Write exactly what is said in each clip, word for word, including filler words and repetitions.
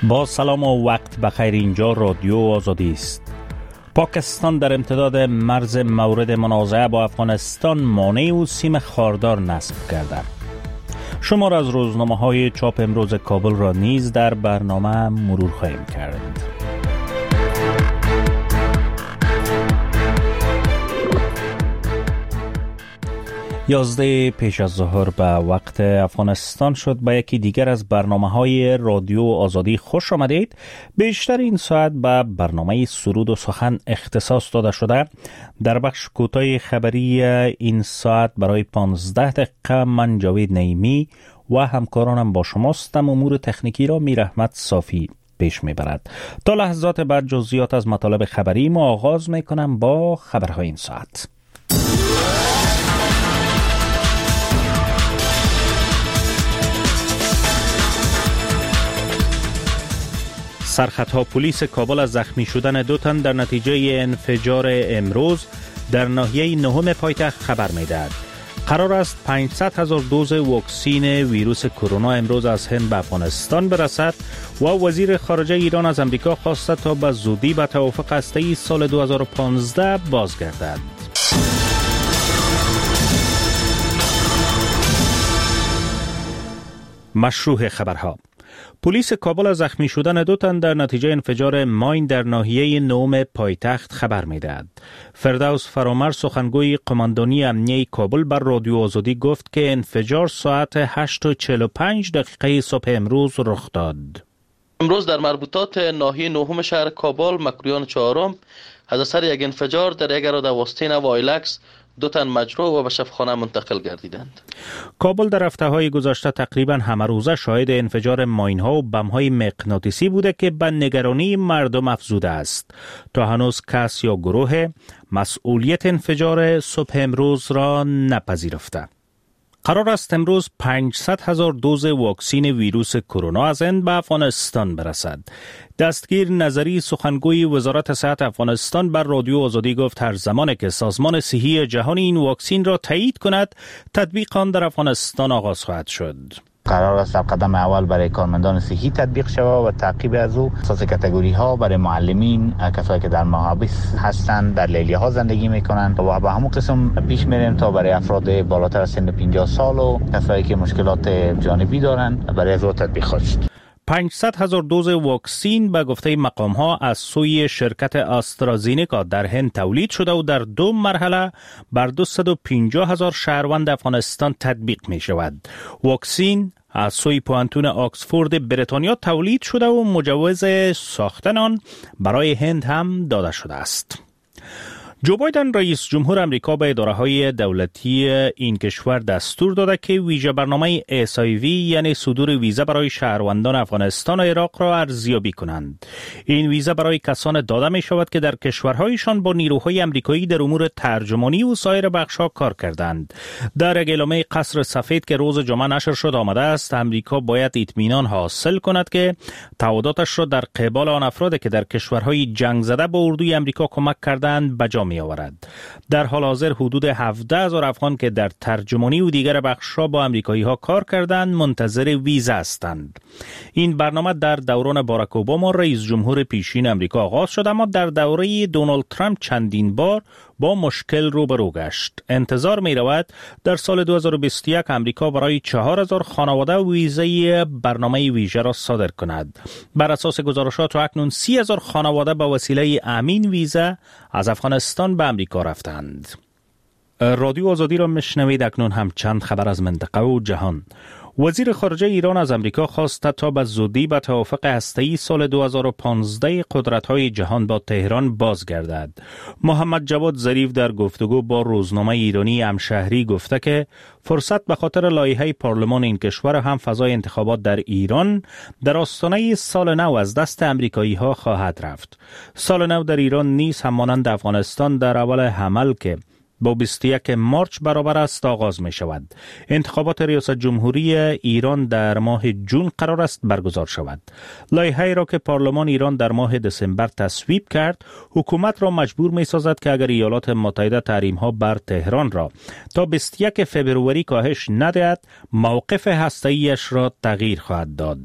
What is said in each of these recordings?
با سلام و وقت بخیر. اینجا رادیو آزادی است. پاکستان در امتداد مرز مورد منازعه با افغانستان مانع و سیم خاردار نصب کرده. شمار از روزنامه‌های چاپ امروز کابل را نیز در برنامه مرور خواهیم کرد. یازده پیش از ظهر به وقت افغانستان شد. به یکی دیگر از برنامه‌های رادیو آزادی خوش آمدید. بیشتر این ساعت به برنامه سرود و سخن اختصاص داده شده. در بخش کوتاه خبری این ساعت برای پانزده دقیقه من جاوید نعیمی و همکارانم با شماستم. امور تکنیکی را میر احمد صافی پیش میبرد. تا لحظات بعد جزئیات از مطالب خبری ما آغاز میکنم با خبرهای این ساعت. سرخطها پلیس کابل از زخمی شدن دو تن در نتیجه انفجار امروز در ناحیه نهم پایتخت خبر می‌دهد. قرار است پانصد هزار دوز واکسین ویروس کرونا امروز از هند به افغانستان برسد و وزیر خارجه ایران از امریکا خواسته تا به زودی به توافق هسته‌ای سال دو هزار و پانزده بازگردد. مشروع خبرها. پلیس کابل از زخمی شدن دو تن در نتیجه انفجار ماین در ناحیه نهم پایتخت خبر می‌دهد. فردوس فرامر سخنگوی قماندانی امنیه کابل بر رادیو آزادی گفت که انفجار ساعت هشت و چهل و پنج دقیقه صبح امروز رخ داد. امروز در مربوطات ناحیه نهم شهر کابل مکرویان چهارم از اثر یک انفجار در یک اراده واسطه وایلکس دو تن مجروح و به شفاخانه منتقل گردیدند. کابل در هفته‌های گذشته تقریباً همه روزه شاهد انفجار ماین‌ها و بم‌های مغناطیسی بوده که به نگرانی مردم افزوده است. تا هنوز کس یا گروه مسئولیت انفجار صبح امروز را نپذیرفته. قرار است امروز پانصد هزار دوز واکسین ویروس کرونا از هند به افغانستان برسد. دستگیر نظری سخنگوی وزارت صحت افغانستان بر رادیو آزادی گفت هر زمانی که سازمان صحی جهانی این واکسین را تایید کند تطبیق آن در افغانستان آغاز خواهد شد. قرار است قدم اول برای کارمندان صحی تطبیق شود و تعقیب از او اساس کاتگوری ها برای معلمین، کسایی که در محابس هستند، در لیلیه ها زندگی میکنند و به همون قسم پیش میریم تا برای افراد بالاتر از سن پنجاه سال و کسایی که مشکلات جانبی دارند برای از او تطبیق خواهد شد. پانصد هزار دوز واکسین به گفته مقام ها از سوی شرکت آسترازینیکا در هند تولید شده و در دو مرحله بر دویست و پنجاه هزار شهروند افغانستان تطبیق می شود. واکسین از سوی پوانتون آکسفورد بریتانیا تولید شده و مجوز ساختن آن برای هند هم داده شده است. جو بایدن رئیس جمهور امریکا به اداره‌های دولتی این کشور دستور داده که ویژه برنامه اس آی وی یعنی صدور ویزا برای شهروندان افغانستان و عراق را ارزیابی کنند. این ویزا برای کسان داده می شود که در کشورهایشان با نیروهای امریکایی در امور ترجمانی و سایر بخش‌ها کار کردند. در اعلامیه قصر سفید که روز جمعه نشر شد آمده است امریکا باید اطمینان حاصل کند که تعهداتش را در قبال آن افرادی که در کشورهای جنگ زده به اردوی امریکا کمک کردند بجا می آورد. در حال حاضر حدود هفده هزار افغان که در ترجمانی و دیگر بخش‌ها با امریکایی ها کار کردند منتظر ویزا هستند. این برنامه در دوران باراک اوباما رئیس جمهور پیشین امریکا آغاز شد اما در دوره دونالد ترامپ چندین بار با مشکل روبرو گشت. انتظار می رود در سال دو هزار و بیست و یک امریکا برای چهار هزار خانواده ویزای برنامه ویژه را صادر کند. بر اساس گزارشات اکنون سی هزار خانواده با وسیله امین ویزا از افغانستان به امریکا رفتند. رادیو آزادی را میشنوید. اکنون هم چند خبر از منطقه و جهان. وزیر خارجه ایران از امریکا خواسته تا به زودی به توافق هسته‌ای سال دو هزار و پانزده قدرت‌های جهان با تهران بازگردد. محمد جواد ظریف در گفتگو با روزنامه ایرانی امشهری گفته که فرصت به خاطر لایحه پارلمان این کشور هم فضای انتخابات در ایران در آستانه سال نو از دست امریکایی‌ها خواهد رفت. سال نو در ایران نیز همانند افغانستان در اول حمل که با بیست و یکم مارچ برابر است آغاز می شود. انتخابات ریاست جمهوری ایران در ماه جون قرار است برگزار شود. لایحه‌ای را که پارلمان ایران در ماه دسامبر تصویب کرد، حکومت را مجبور می سازد که اگر ایالات متحده تحریم‌ها بر تهران را تا بیست و یکم فوریه کاهش ندهد، موقف هسته‌ایش را تغییر خواهد داد.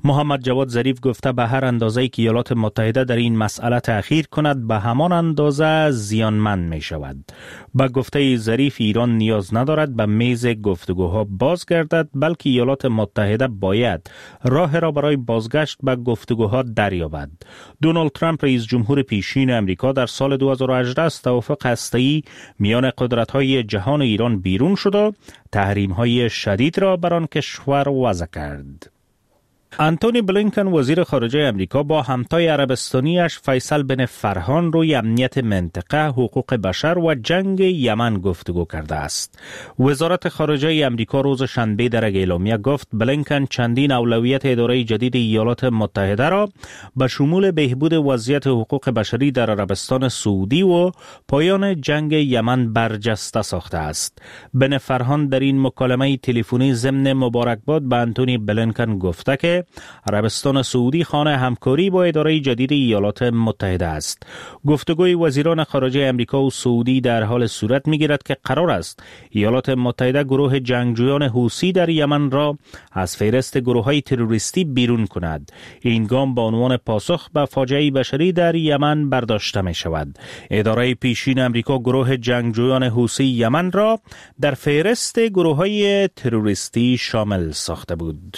محمد جواد ظریف گفته به هر اندازه‌ای که ایالات متحده در این مسئله تأخیر کند به همان اندازه زیانمند می شود. با گفته ظریف ایران نیاز ندارد به میز گفتگوها بازگردد، بلکه ایالات متحده باید راه را برای بازگشت به گفتگوها دریابد. دونالد ترامپ رئیس جمهور پیشین امریکا در سال دو هزار و هجده از توافق هسته‌ای میان قدرت‌های جهان ایران بیرون شد و تحریم‌های شدید را بر آن کشور وضع کرد. انتونی بلینکن وزیر خارجه امریکا با همتای عربستانیش فیصل بن فرهان روی امنیت منطقه، حقوق بشر و جنگ یمن گفتگو کرده است. وزارت خارجه امریکا روز شنبه در یک اعلامیه گفت بلینکن چندین اولویت اداره جدید ایالات متحده را به شمول بهبود وضعیت حقوق بشری در عربستان سعودی و پایان جنگ یمن برجسته ساخته است. بن فرهان در این مکالمه تلفنی ضمن مبارکباد به انتونی بلینکن گفته که عربستان سعودی خانه همکاری با اداره جدید ایالات متحده است. گفتگوی وزیران خارجه امریکا و سعودی در حال صورت می‌گیرد که قرار است ایالات متحده گروه جنگجویان حوثی در یمن را از فهرست گروه‌های تروریستی بیرون کند. این گام به عنوان پاسخ به فاجعه بشری در یمن برداشته می‌شود. اداره پیشین امریکا گروه جنگجویان حوثی یمن را در فهرست گروه‌های تروریستی شامل ساخته بود.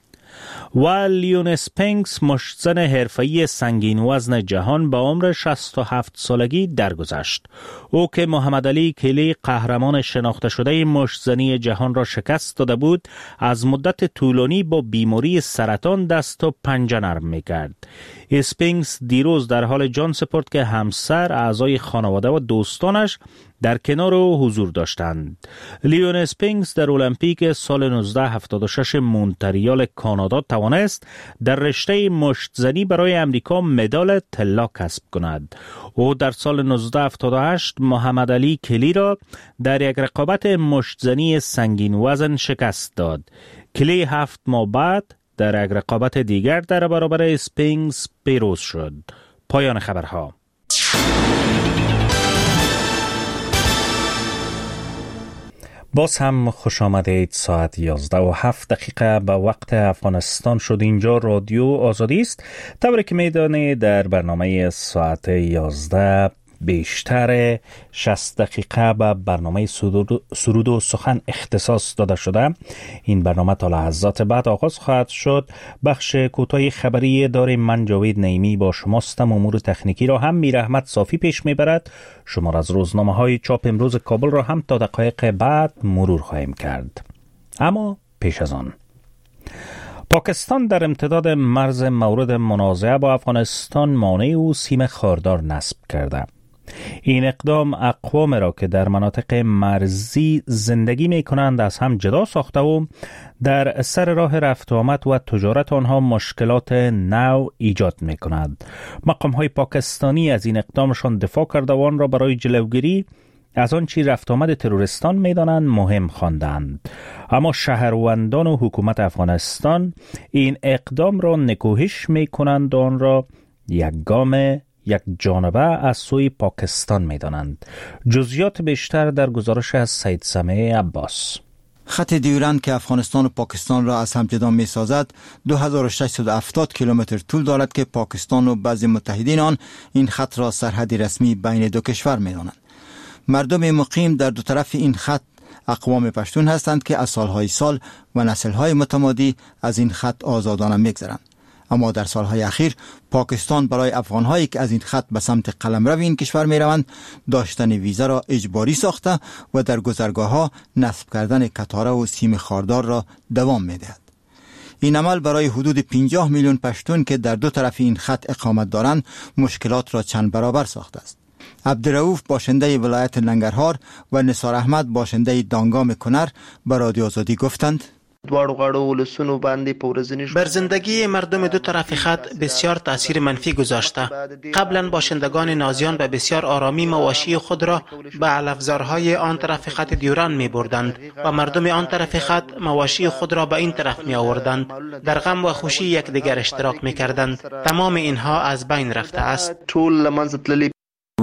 و لیون اسپینکس مشتزن حرفه‌ای سنگین وزن جهان با عمر شصت و هفت سالگی درگذشت. او که محمد علی کلی قهرمان شناخته شده مشتزنی جهان را شکست داده بود، از مدت طولانی با بیماری سرطان دست و پنجه نرم می‌کرد. اسپینکس دیروز در حال جان سپرد که همسر، اعضای خانواده و دوستانش در کنار او حضور داشتند. لیون اسپینکس در المپیک سال نوزده هفتاد و شش مونتریال کانادا توانست در رشته مشتزنی برای امریکا مدال طلا کسب کند. او در سال نوزده هفتاد و هشت محمد علی کلی را در یک رقابت مشتزنی سنگین وزن شکست داد. کلی هفت ماه بعد در یک رقابت دیگر در برابر اسپینکس پیروز شد. پایان خبرها. باز هم خوش آمدید. ساعت یازده و هفت دقیقه به وقت افغانستان شد. اینجا رادیو آزادی است. طوری که میدانید در برنامه ساعت یازده بیشتر شصت دقیقه به برنامه سرود و سخن اختصاص داده شده. این برنامه تا لحظات بعد آغاز خواهد شد. بخش کوتاه خبری داریم. من جاوید نعیمی با شماستم. امور تکنیکی را هم میر احمد صافی پیش میبرد. شمار از روزنامه های چاپ امروز کابل را هم تا دقایق بعد مرور خواهیم کرد. اما پیش از آن، پاکستان در امتداد مرز مورد منازعه با افغانستان مانع او سیم خاردار نصب کرده. این اقدام اقوام را که در مناطق مرزی زندگی می کنند از هم جدا ساخته و در سر راه رفت و آمد و تجارت آنها مشکلات نو ایجاد می کند. مقام های پاکستانی از این اقدامشان دفاع کرده و آن را برای جلوگیری از آن چی رفت آمد تروریستان می دانند مهم خواندند. اما شهروندان و حکومت افغانستان این اقدام را نکوهش می کنند و آن را یک گام یک جانبه از سوی پاکستان می دانند. جزئیات بیشتر در گزارش از سید سمیع عباس. خط دیورند که افغانستان و پاکستان را از هم جدا می سازد دو هزار و ششصد و هفتاد کیلومتر طول دارد که پاکستان و بعضی متحدین آن این خط را سرحدی رسمی بین دو کشور می دانند. مردم مقیم در دو طرف این خط اقوام پشتون هستند که از سالهای سال و نسلهای متمادی از این خط آزادانه می‌گذرند. اما در سالهای اخیر پاکستان برای افغانهایی که از این خط به سمت قلمرو این کشور می‌روند داشتن ویزا را اجباری ساخته و در گذرگاه‌ها نصب کردن کتاره و سیم خاردار را دوام می‌دهد. این عمل برای حدود پنجاه میلیون پشتون که در دو طرف این خط اقامت دارند مشکلات را چند برابر ساخته است. عبدالرؤوف باشنده ولایت ننگرهار و نثار احمد باشنده دانگام کنر به رادیو آزادی گفتند دواړو غاړو ولسونو باندې په ورځني بر زندگی مردم دو طرف خط بسیار تاثیر منفی گذاشته. قبلا باشندگان نازیان به بسیار آرامی مواشی خود را به علفزارهای آن طرف خط دیوران می بردند و مردم آن طرف خط مواشی خود را به این طرف می آوردند. در غم و خوشی یکدیگر اشتراک می کردند. تمام اینها از بین رفته است. ټول لمنځه تللي.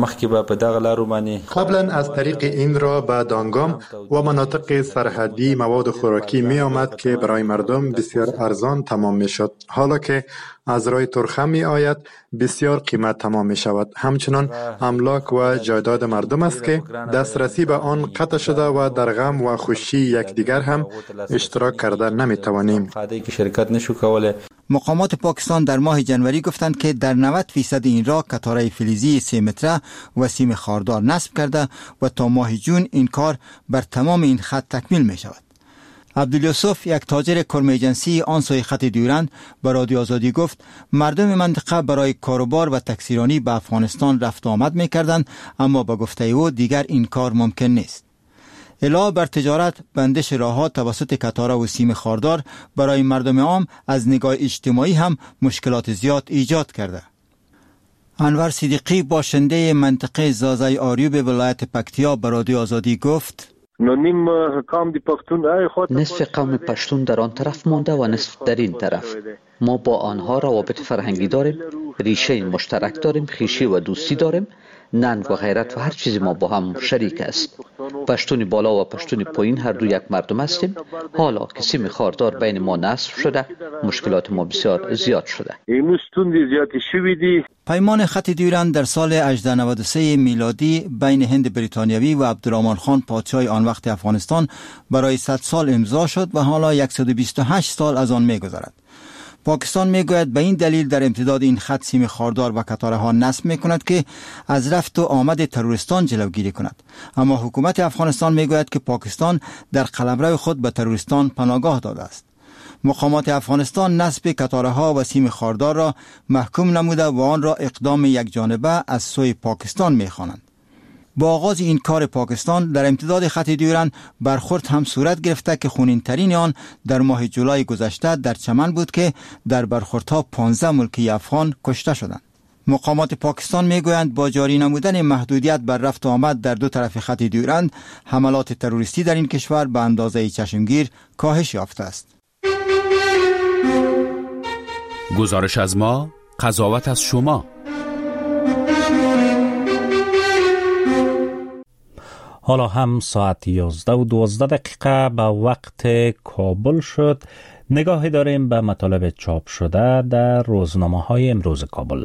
مخکې به په دغه لارو باندې قبلا از طریق این را به دانگام و مناطق سرحدی مواد خوراکی می آمد که برای مردم بسیار ارزان تمام می شد. حالا که از راه ترخم می آید بسیار قیمت تمام می شود. همچنان املاک و جایداد مردم است که دسترسی به آن قطع شده و در غم و خوشی یکدیگر هم اشتراک کرده نمی توانیم. شرکت نشو کوله. مقامات پاکستان در ماه جنوری گفتند که در نود فیصد این راه قطاره فلزی سه متره و سیم خاردار نصب کرده و تا ماه جون این کار بر تمام این خط تکمیل می شود. عبدالیوسف، یک تاجر کرم ایجنسی آن سوی خط دیورند، به رادیو آزادی گفت مردم منطقه برای کاروبار و تکثیرانی به افغانستان رفت آمد می کردند، اما به گفته او دیگر این کار ممکن نیست. علاوه بر تجارت، بندش راه‌ها توسط قطاره و سیم خاردار برای مردم عام از نگاه اجتماعی هم مشکلات زیاد ایجاد کرده. انور صدیقی، باشنده منطقه زازای آریوب ولایت پکتیا، به رادیو آزادی گفت نصف قوم پشتون در آن طرف مانده و نصف در این طرف. ما با آنها روابط فرهنگی داریم، ریشه مشترک داریم، خویشی و دوستی داریم. ننگ و غیرت و هر چیزی ما با هم شریک است. پشتون بالا و پشتون پایین هر دو یک مردم هستیم. حالا که سیم خاردار بین ما نصب شده، مشکلات ما بسیار زیاد شده. پیمان خط دیورند در سال هجده نود و سه میلادی بین هند بریتانیوی و عبدالرحمن خان پادشاه آن وقت افغانستان برای صد سال امضا شد و حالا صد و بیست و هشت سال از آن می‌گذرد. پاکستان میگوید به این دلیل در امتداد این خط سیم خاردار و قطاره ها نصب میکند که از رفت و آمد تروریستان جلوگیری کند، اما حکومت افغانستان میگوید که پاکستان در قلمرو خود به تروریستان پناهگاه داده است. مقامات افغانستان نصب قطاره ها و سیم خاردار را محکوم نموده و آن را اقدام یک جانبه از سوی پاکستان میخوانند. با آغاز این کار پاکستان در امتداد خط دیورند برخورد هم صورت گرفته که خونین ترین آن در ماه جولای گذشته در چمن بود که در برخوردها پانزده ملکی افغان کشته شدند. مقامات پاکستان میگویند با جاری نمودن محدودیت بر رفت و آمد در دو طرف خط دیورند، حملات تروریستی در این کشور به اندازه چشمگیر کاهش یافته است. گزارش از ما، قضاوت از شما. حالا هم ساعت یازده و دوازده دقیقه به وقت کابل شد. نگاهی داریم به مطالب چاپ شده در روزنامه های امروز کابل.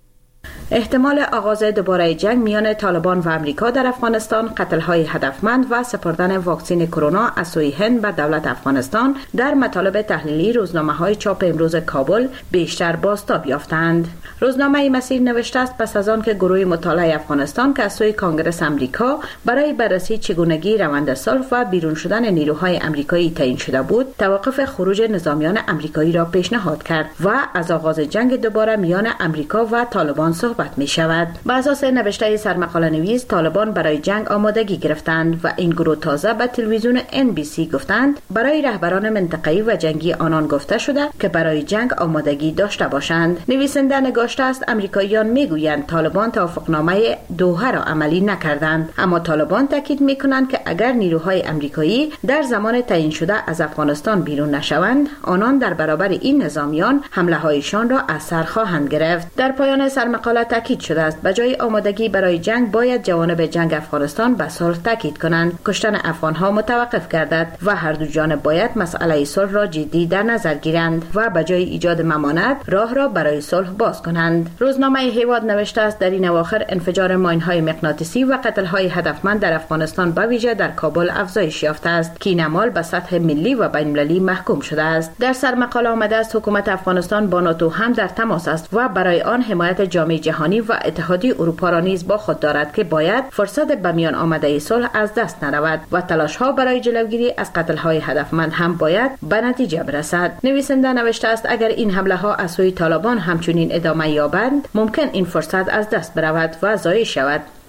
احتمال آغاز دوباره جنگ میان طالبان و امریکا در افغانستان، قتل‌های هدفمند و سپردن واکسن کرونا از سوی هند به دولت افغانستان در مطالب تحلیلی روزنامه‌های چاپ امروز کابل بیشتر بازتاب یافتند. روزنامه مسیر نوشته است پس از آن که گروه مطالعه افغانستان که از سوی کنگره آمریکا برای بررسی چگونگی روند صلح و بیرون شدن نیروهای آمریکایی تعیین شده بود، توقف خروج نظامیان آمریکایی را پیشنهاد کرد و از آغاز جنگ دوباره میان آمریکا و طالبان صحبت می شود. بر اساس نوشته سرمقاله نویس، طالبان برای جنگ آمادگی گرفتند و این گروه تازه به تلویزیون ان بی سی گفتند برای رهبران منطقه‌ای و جنگی آنان گفته شده که برای جنگ آمادگی داشته باشند. نویسنده نگاشته است امریکاییان میگویند طالبان توافقنامه دوحه را عملی نکردند، اما طالبان تاکید میکنند که اگر نیروهای امریکایی در زمان تعیین شده از افغانستان بیرون نشوند، آنان در برابر این نظامیان حمله هایشان را از سر خواهند گرفت. در پایان سرمقاله تاکید شده است به جای آمادگی برای جنگ باید جوانب جنگ افغانستان به صلح تاکید کنند، کشتن افغانها متوقف گردد و هر دو جانب باید مسئله صلح را جدی در نظر گیرند و به جای ایجاد ممانعت راه را برای صلح باز کنند. روزنامه هیواد نوشته است در این اواخر انفجار ماین‌های مغناطیسی و قتل‌های هدفمند در افغانستان به ویژه در کابل افزایش یافته است که این اعمال به سطح ملی و بین‌المللی محکوم شده است. در سرمقاله آمده است حکومت افغانستان با ناتو هم در تماس است و برای آن حمایت جامعه جهانی و اتحادیه اروپا را نیز با خود دارد که باید فرصت به میان آمده صلح از دست نرود و تلاش‌ها برای جلوگیری از قتل‌های هدفمند هم باید به نتیجه برسد. نویسنده نوشته است اگر این حمله‌ها از سوی طالبان همچنین ادامه یابند، ممکن این فرصت از دست برود و ضایع شود.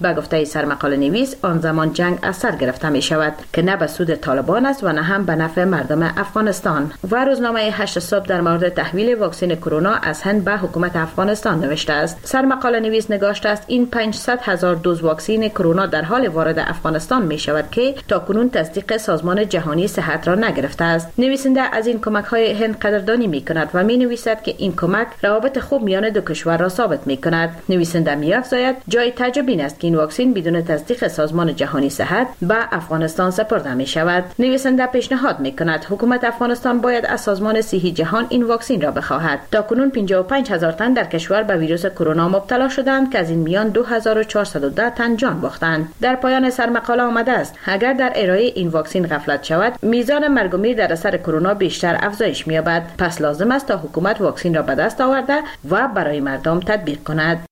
به گفته سرمقاله نویس آن زمان جنگ از سر گرفته می شود که نه به سود طالبان است و نه هم به نفع مردم افغانستان. و روزنامه هشت صبح در مورد تحویل واکسن کرونا از هند به حکومت افغانستان نوشته است. سرمقاله نویس نگاشته است این پانصد هزار دوز واکسن کرونا در حال وارد افغانستان می شود که تاکنون تصدیق سازمان جهانی صحت را نگرفته است. نویسنده از این کمک های هند قدردانی می کند و می نویسد که این کمک روابط خوب میان دو کشور را ثابت می کند. نویسنده می افزاید جای تعجب این است که این واکسن بدون تصدیق سازمان جهانی صحت به افغانستان سپرده می شود. نویسنده پیشنهاد می کند حکومت افغانستان باید از سازمان صحی جهان این واکسن را بخواهد. تاکنون پنجاه و پنج هزار تن در کشور به ویروس کرونا مبتلا شدند که از این میان دو هزار و چهارصد و ده تن جان باختند. در پایان سرمقاله آمده است اگر در ارائه این واکسن غفلت شود میزان مرگ و میر در اثر کرونا بیشتر افزایش می‌یابد. پس لازم است تا حکومت واکسن را به دست آورده و برای مردم تطبیق کند.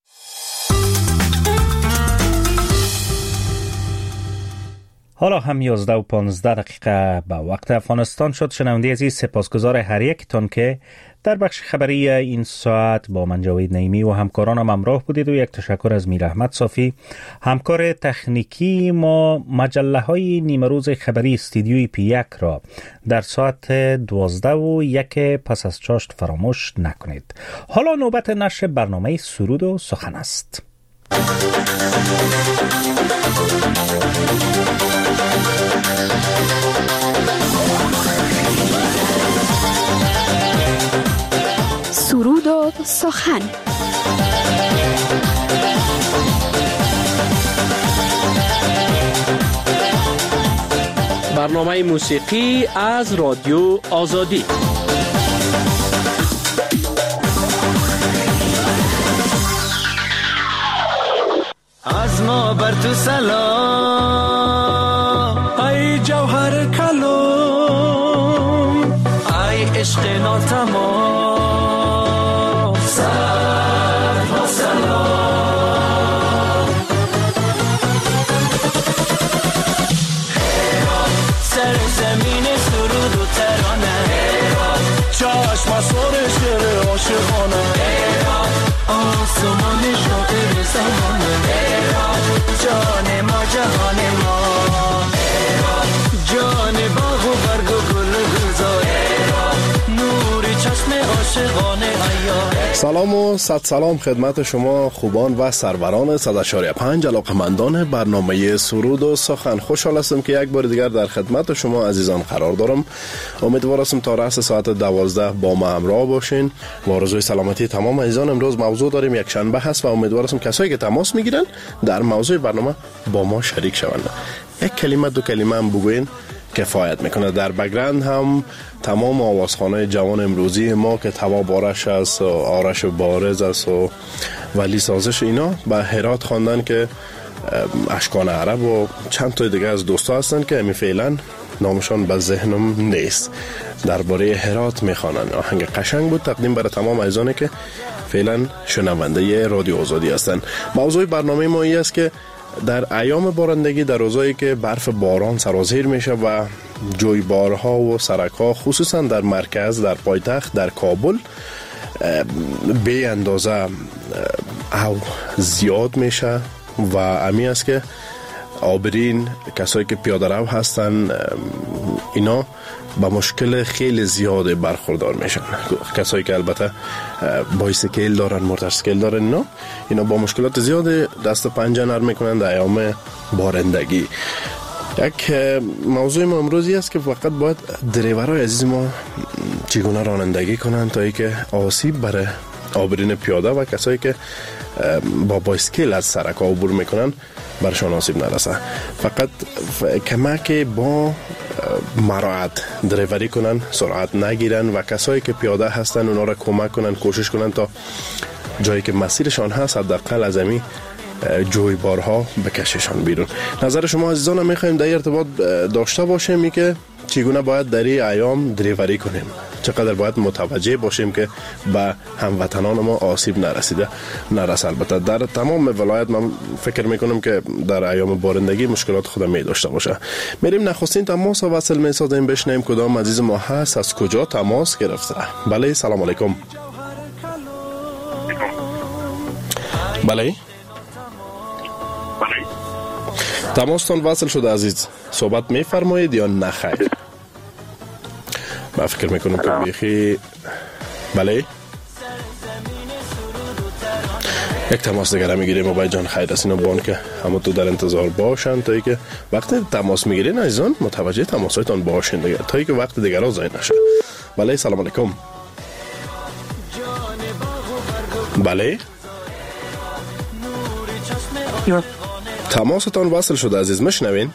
حالا هم یازده و پانزده دقیقه به وقت افغانستان شد. شنونده عزیز سپاسگزار هر یکتان که در بخش خبری این ساعت با من جاوید نعیمی و همکارانم همراه بودید و یک تشکر از میر احمد صافی همکار تکنیکی ما. مجله های نیمه روز خبری استودیوی پی یک را در ساعت دوازده و یک پس از چاشت فراموش نکنید. حالا نوبت نشر برنامه سرود و سخن است. سرود و سخن. برنامه موسیقی از رادیو آزادی. از ما بر تو سلام ای جوهر کلام ای عشق ناتمام سلام و سلام سر زمین سرود و ترانه چشم سر شعر عاشقانه آسمان شاعر زمانه جان ما جهان ما جان باغ و برگ و گل گلزار نور چشم عاشقانه عیار. سلام و صد سلام خدمت شما خوبان و سروران صد و چهار پنج علاقمندان برنامه سرود و سخن. خوشحال هستم که یک بار دیگر در خدمت شما عزیزان قرار دارم. امیدوار هستم تا رأس ساعت دوازده با ما همراه باشین. با آرزوی سلامتی تمام عزیزان امروز موضوع داریم، یک شنبه هست و امیدوار هستم کسایی که تماس میگیرن در موضوع برنامه با ما شریک شوند. یک کلمه دو کلمه هم بگوین کفایت میکنه. در بگرند هم تمام آوازخانه جوان امروزی ما که تواب آرش است و آرش بارز است و ولی سازش اینا به هرات خواندن که اشکان عرب و چند تا دیگه از دوستا هستن که همی فعلا نامشان به ذهنم نیست. درباره هرات میخوانن. آهنگ قشنگ بود تقدیم برای تمام عزیزانی که فعلا شنونده رادیو آزادی هستن. موضوع برنامه ما این است که در ایام بارندگی در روزایی که برف باران سرازیر میشه و جویبارها و سرک‌ها خصوصا در مرکز، در پایتخت، در کابل به اندازه او زیاد میشه و امی است که آبرین کسایی که پیاده رو هستن اینا با مشکل خیلی زیاد برخوردار میشن. کسایی که البته بایسیکل دارن، موتورسیکل دارن، اینا اینا با مشکلات زیاد دست پنجه نرم میکنن در ایام بارندگی. یک موضوع ما امروزی است که فقط باید دریورای عزیز ما چگونه رانندگی کنن تا ای که آسیب برای آبرین پیاده و کسایی که با بایسکل از سرک عبور میکنن برشان آسیب نرسه. فقط کمک با مراعات دریوری کنن، سرعت نگیرن و کسایی که پیاده هستن اونا را کمک کنن، کوشش کنن تا جایی که مسیرشان هست حداقل از امی جویبارها بکششان بیرون. نظر شما عزیزان هم میخوایم در ارتباط داشته باشیم ای که چگونه باید در این ایام دریوری کنیم، چقدر باید متوجه باشیم که به هموطنان ما آسیب نرسیده نرسه. البته در تمام ولایت من فکر میکنم که در ایام بارندگی مشکلات خود می داشته باشه. میریم نخستین تماس وصل میسازیم، بشنیم کدام عزیز ما هست، از کجا تماس گرفته. بله سلام علیکم. تماستان وصل شده عزیز، صحبت میفرمایید یا نه خیر؟ من فکر میکنم که بیخی بله یک تماس دیگر میگیریم و باید جان خیر است. اینو بان که همه تو در انتظار باشن تا ای که وقتی تماس میگیرین عزیزان متوجه تماسایتان باشین دیگه تا ای که وقت دیگر ها ضایع نشه. بله سلام علیکم. بله تماستان وصل شده عزیز، میشنوین؟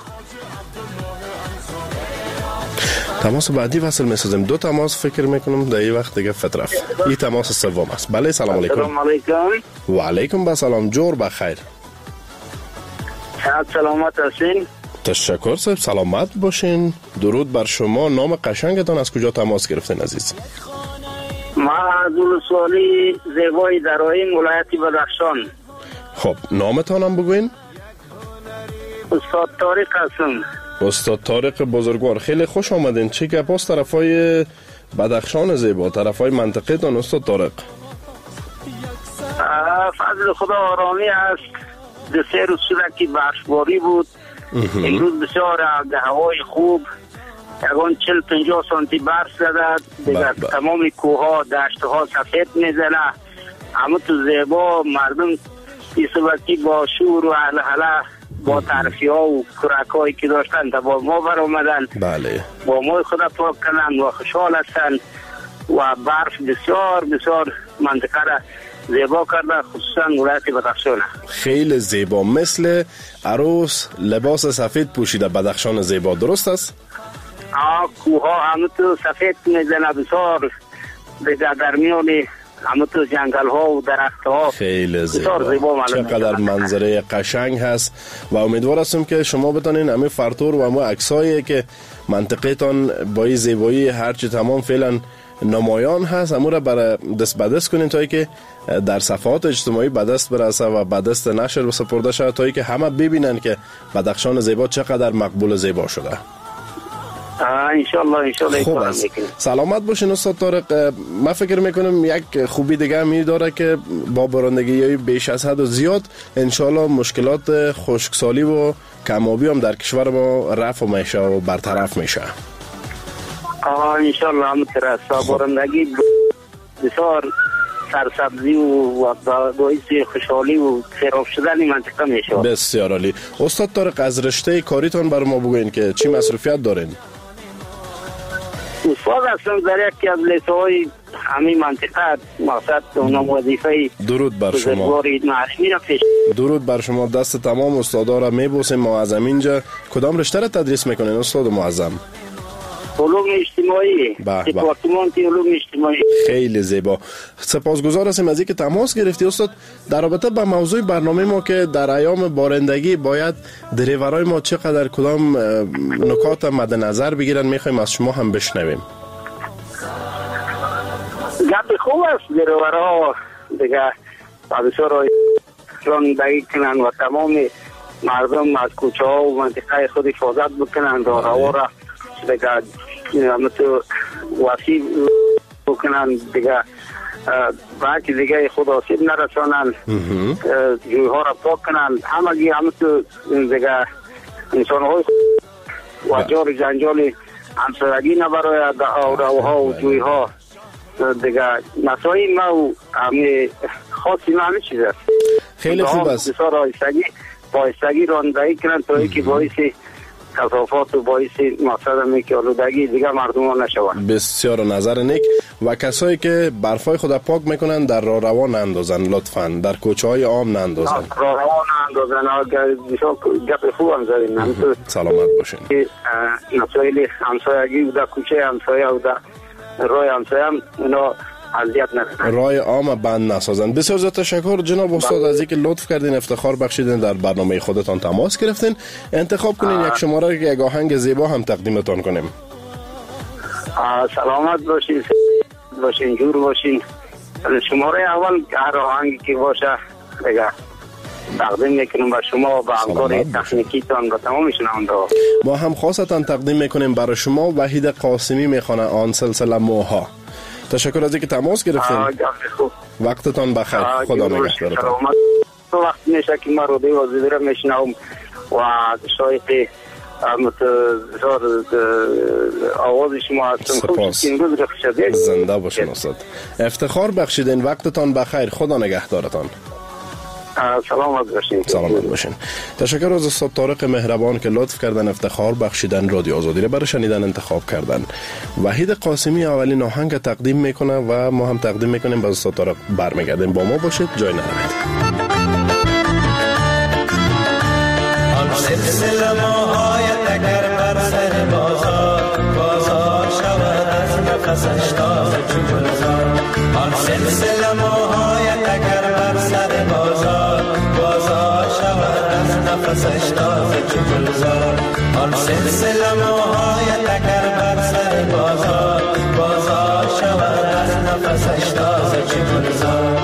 تماس بعدی وصل میسازیم. دو تماس فکر میکنم در این وقت دیگه فترف. این تماس سوم است. بله سلام علیکم. سلام علیکم. و علیکم با سلام. جور بخیر. سلامت هستین؟ تشکر صاحب، سلامت باشین. درود بر شما. نام قشنگتان از کجا تماس گرفتین عزیز؟ ما از ولسوالی زیبای درائیم ولایت بدخشان. خب نامتان هم بگوین؟ استاد طارق هستم. استاد طارق بزرگوار، خیلی خوش آمدین. چه گپ است طرفای بدخشان زیبا، طرفای منطقه تان استاد طارق؟ فضل خدا آرامی است. دو سه روز شده که برفباری بود. امروز بسیار هوای خوب، یکان چل پنجاه سانتی برف زده دیگر. تمام کوها دشتها سفید میزنه. همه تو زیبا مردم ایسابتی با شور و هلهله با تعرفی ها و کرک هایی که داشتن تا با ما بر آمدن. بله. با ما خدا پاک کنن و خوشحال هستن و برف بسیار بسیار منطقه را زیبا کرده، خصوصا ولایت بدخشان. خیلی زیبا، مثل عروس لباس سفید پوشیده بدخشان زیبا، درست است؟ آه کوها همه تو سفید میزنه بسیار دیگر در میان همه تو جنگل ها و درخت ها. خیلی زیبا, زیبا چقدر منظره قشنگ هست و امیدوار هستم که شما بتانین همه فرتور و همه عکسایی که منطقه تان با این زیبایی هرچی تمام فعلا نمایان هست همون را برای دست بدست کنین تا ای که در صفحات اجتماعی بدست برسه و بدست نشر و سپرده شد تا ای که همه ببینن که بدخشان زیبا چقدر مقبول زیبا شده. انشالله انشالله. خوب است. سلامت باشین استاد طارق. من فکر میکنم یک خوبی دیگه می داره که با بارندگی بیش از حد و زیاد انشالله مشکلات خشکسالی و کمابی هم در کشور ما رفع میشه و برطرف میشه. آه انشالله همینطور است. بارندگی بسیار سرسبزی و باعث خوشحالی و خراب شدن منطقه میشه. بسیار عالی. استاد طارق از رشته کاریتان بر ما بگوین که چی مصروفیت دارین؟ استاد هستم در یکی از لیسه‌های همین منطقه، مقصد اونم وظیفه درود بر شما. درود بر شما. دست تمام استادا را میبوسیم. ما از اینجا کدام رشته را تدریس میکنین استاد معظم؟ علوم اجتماعی، دپارتمان علوم اجتماعی. خیلی زیبا. سپاسگزار هستیم از اینکه تماس گرفتی استاد. در رابطه با موضوع برنامه ما که در ایام بارندگی باید دریورای ما چقدر کدام نکات مد نظر بگیرن میخوایم از شما هم بشنویم. گپ خوب است. دریورها دیگه بسیار راندگی کنن و تمام مردم از کوچه ها و منطقه خود حفاظت بکنن، راهرو را دیگه مثل وسیع بکنن، دیگه باقی دیگه خود آسیب نرسانن، جویها را پاک کنن. همگی همه تو دیگه انسانهای و جار جنجال همسایگی نبراید روها و جویها دیگه مسایی ما و همه خاصی ما همه چیز است. خیلی خوب است. بسیار آیستگی بایستگی راندگی کنن تا اینکه باعث کثافات و باعث مقصد همی که آلودگی دیگه مردم ها نشوند. بسیار نظر نیک. و کسایی که برفای خود پاک میکنن در راه روان نندازن لطفاً، در کوچه های عام نندازن. راه روان نندازن. بسیار گپ خوب هم زدین. سلامت باشین. مسائل همسایگی و در کوچه همسایه و در راه همسایه هم اینا اذیت نکنن، راه عام بند نسازن. بسیار زیاد تشکر جناب استاد از اینکه لطف کردین افتخار بخشیدین در برنامه خودتان تماس گرفتین. انتخاب کنین یک شماره که یک آهنگ زیبا هم تقدیمتان کنیم. سلامت باشین باشین جور باشین. شماره اول هر آهنگی که باشه دیگه تقدیم میکنیم به شما و به همکار تکنیکی تان و تمام شنونده ها. ما هم خاصتاً تقدیم میکنیم برای شما. وحید قاسمی میخوانه آن سلسله موها. تشکر از اینکه تماس گرفتین. وقتتان بخیر. خدا نگهدارتان. تو وقت میشه که ما رو دیو زیره میشنم و شایق متزار آواز شما هستم. سپاس. زنده باشین استاد. افتخار بخشیدین. وقتتان بخیر. خدا نگهدارتان. سلامت باشین. سلامت باشین. تشکر از استاد طارق مهربان که لطف کردن افتخار بخشیدن رادیو آزادی را برای شنیدن انتخاب کردن. وحید قاسمی اولین آهنگ تقدیم میکنه و ما هم تقدیم میکنیم. با استاد طارق برمیگردیم. با ما باشید، جای نروید. سلسله ماهای تگر بر سر بازار، بازار شود از نفسش تازه چو گلزار. آن سلسله ماهای تگر بر سر بازار، بازار شود از نفسش تازه چو گلزار. آن سلسله ماهای تگر بر سر بازار، بازار شود از نفسش تازه چو گلزار.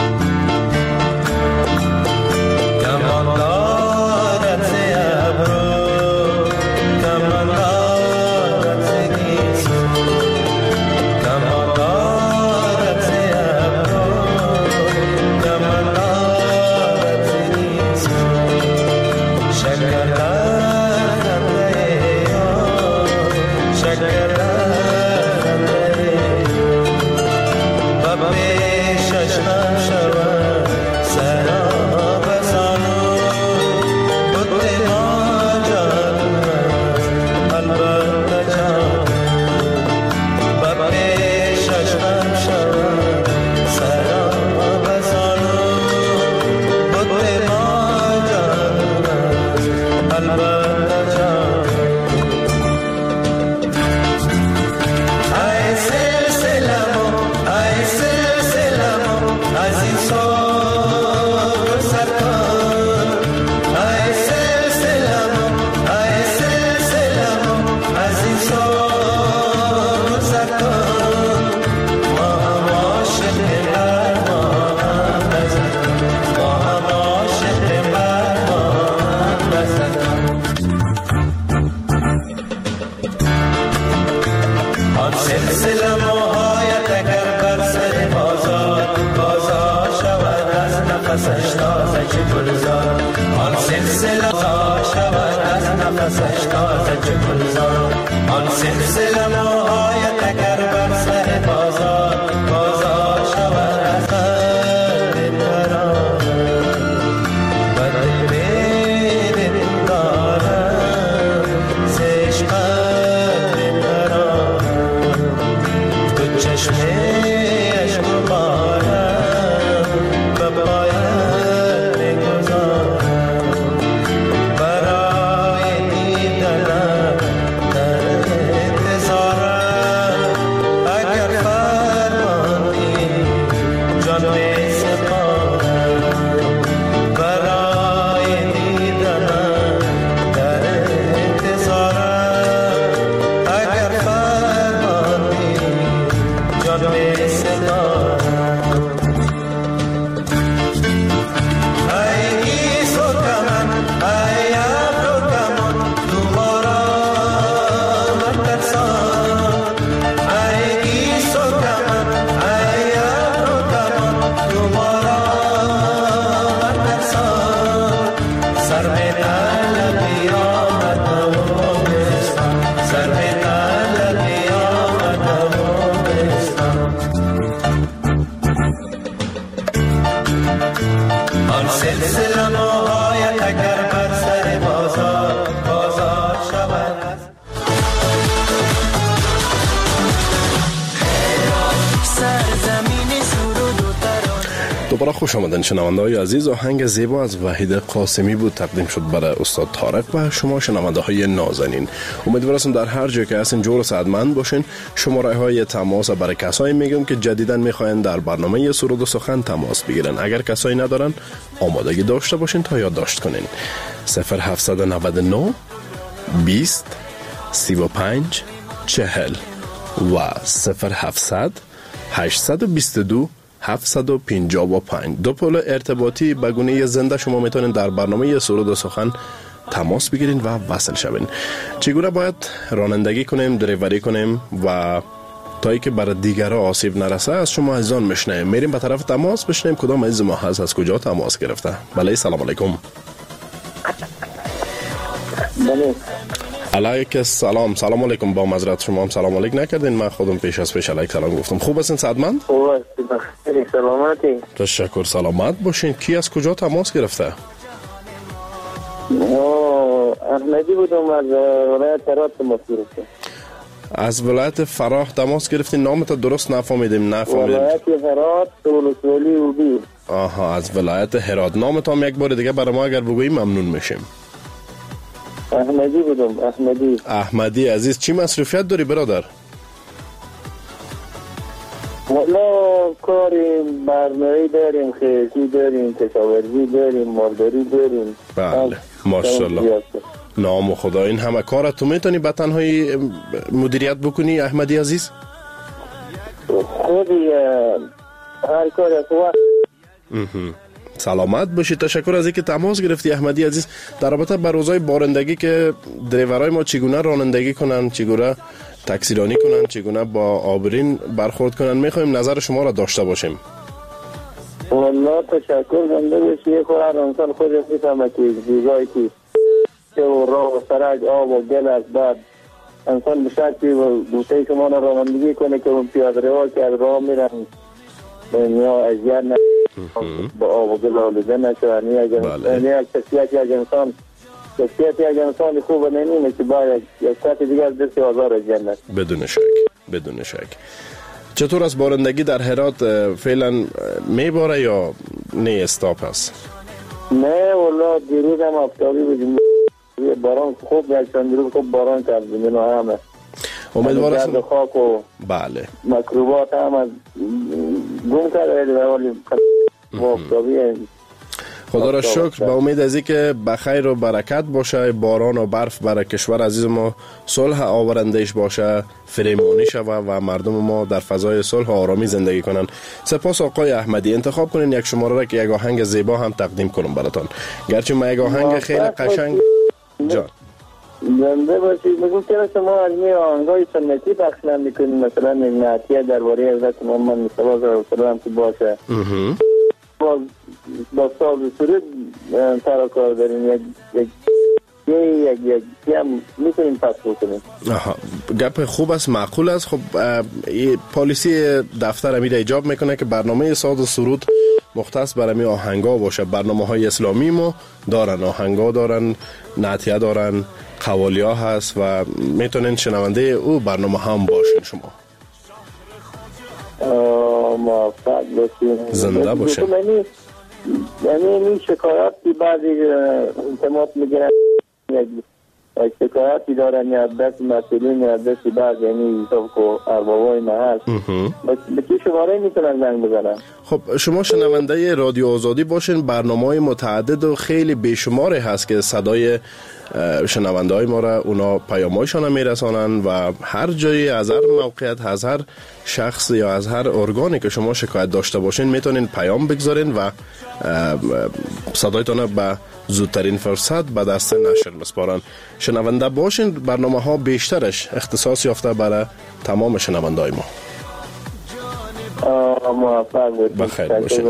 دوباره خوش آمدن شنونده های عزیز. آهنگ زیبا از وحید قاسمی بود، تقدیم شد برای استاد طارق و شما شنونده های نازنین. امیدوارم در هر جای که هستین جور و سعادتمند باشین. شماره های تماس برای کسایی میگم که جدیداً میخواین در برنامه سرود و سخن تماس بگیرن. اگر کسایی ندارن آمادگی داشته باشین تا یادداشت کنین. صفر هفت نه نه بیست سی و پنج چهل و صفر هفتصد هشتصد و بیست و دو هفتصد و پنجاه و پنج. دو پل ارتباطی به گونه زنده شما میتونین در برنامه سرود و سخن تماس بگیرین و وصل شوین. چگونه باید رانندگی کنیم، دریوری کنیم و تا ای که برای دیگرها آسیب نرسه از شما عزیزان میشنیم. میریم به طرف تماس بشنیم کدام عزیز ما هست، از کجا تماس گرفته. بله سلام علیکم. علیک السلام. سلام علیکم. با معذرت شما هم سلام علیک نکردین، من خودم پیش از پیش علیک سلام گفتم. خوب هستین صحتمند؟ خوب هستید، بخیر، سلامتی؟ تشکر، سلامت باشین. کی از کجا تماس گرفته؟ احمدی بودم از ولایت هرات تماس گرفته. از ولایت فراه تماس گرفتین؟ نامت درست نفهمیدیم. نفهمیدیم. ولایت هرات ولسوالی اوبی. آها، از ولایت هرات. نامت هم یک بار دیگه برای ما اگر بگویی ممنون میشیم. احمدی بودم. احمدی. احمدی عزیز، چی مصروفیت داری برادر؟ والا کاریم، برنامه‌ای داریم، خیلی داریم، کشاورزی داریم، مالداری داریم. بله ماشاءالله. نام خدا. این همه کار تو میتونی به تنهایی مدیریت بکنی احمدی عزیز؟ خودی هر کار از وقت. سلامت باشی. تشکر از اینکه تماس گرفتی احمدی عزیز. در رابطه با روزای بارندگی که دریورای ما چگونه رانندگی کنن، چگونه تاکسیرانی کنن، چگونه با آبرین برخورد کنن، میخوایم نظر شما را داشته باشیم. والله تشکر زنده باشی. یک خور هر انسان خودش میفهمه که جزایی که که راه و سرک آب و گل است، بعد انسان به شرطی و دوسته شما را رانندگی کنه که اون پیاده روها که از راه میرن یا اذیت نه با آب و گل آلوده نشوند. یک شخصیت یک انسان شخصیت یک انسان خوب نمینه که باید یک ساعت دیگر دست آزار جنت. بدون شک، بدون شک. چطور از بارندگی در هرات فعلا میباره یا نه استاپ هست؟ نه والله دیروز هم آفتابی بودیم، باران خوب یک چند روز خوب باران کردیم. اینا همه امیدوار هستم خاک و بله مکروبات هم از گم کرده ولی آفتابی. خدا را شکر. با امید از اینکه بخیر و برکت باشه، باران و برف برای کشور عزیز ما صلح آورندهش باشه، فریمانی شوه و مردم ما در فضای صلح و آرامی زندگی کنن. سپاس آقای احمدی. انتخاب کنین یک شماره را که یک آهنگ زیبا هم تقدیم کنم براتون. گرچه ما یک آهنگ خیلی قشنگ جان زنده باشید. میگم که شما از می آهنگای سنتی پخش نمیکنید، مثلا نعتیه درباره حضرت محمد صلی الله علیه و سلم که باشه با با ساز سرود سر کار داریم، یک یک یک یک یک هم میتونیم پس بکنیم. آها، گپ خوب است، معقول است. خب پالیسی دفتر امید ایجاب میکنه که برنامه ساز و سرود مختص برای آهنگا باشه. برنامه های اسلامی ما دارن، آهنگا دارن، نعتیه دارن، قوالیا هست و میتونین شنونده او برنامه هم باشین. شما موفق باشین، زنده باشین. یعنی این شکایاتی بعضی انتماط میگیرن، یک شکایاتی دارن یا دست مسئولین یا دست بعض یعنی حساب که اربابای محل به که شماره میتونن زنگ بزنن. خب شما شنونده رادیو آزادی باشین. برنامه‌های متعدد و خیلی بیشماری هست که صدای شنونده های ما را اونا پیامایشان میرسانن و هر جایی از هر موقعیت، از هر شخص یا از هر ارگانی که شما شکایت داشته باشین میتونین پیام بگذارین و صدایتان به زودترین فرصت به دست نشر بسپارن. شنونده باشین. برنامه ها بیشترش اختصاص یافته برای تمام شنونده های ما. موفق باشین. بخیر باشین.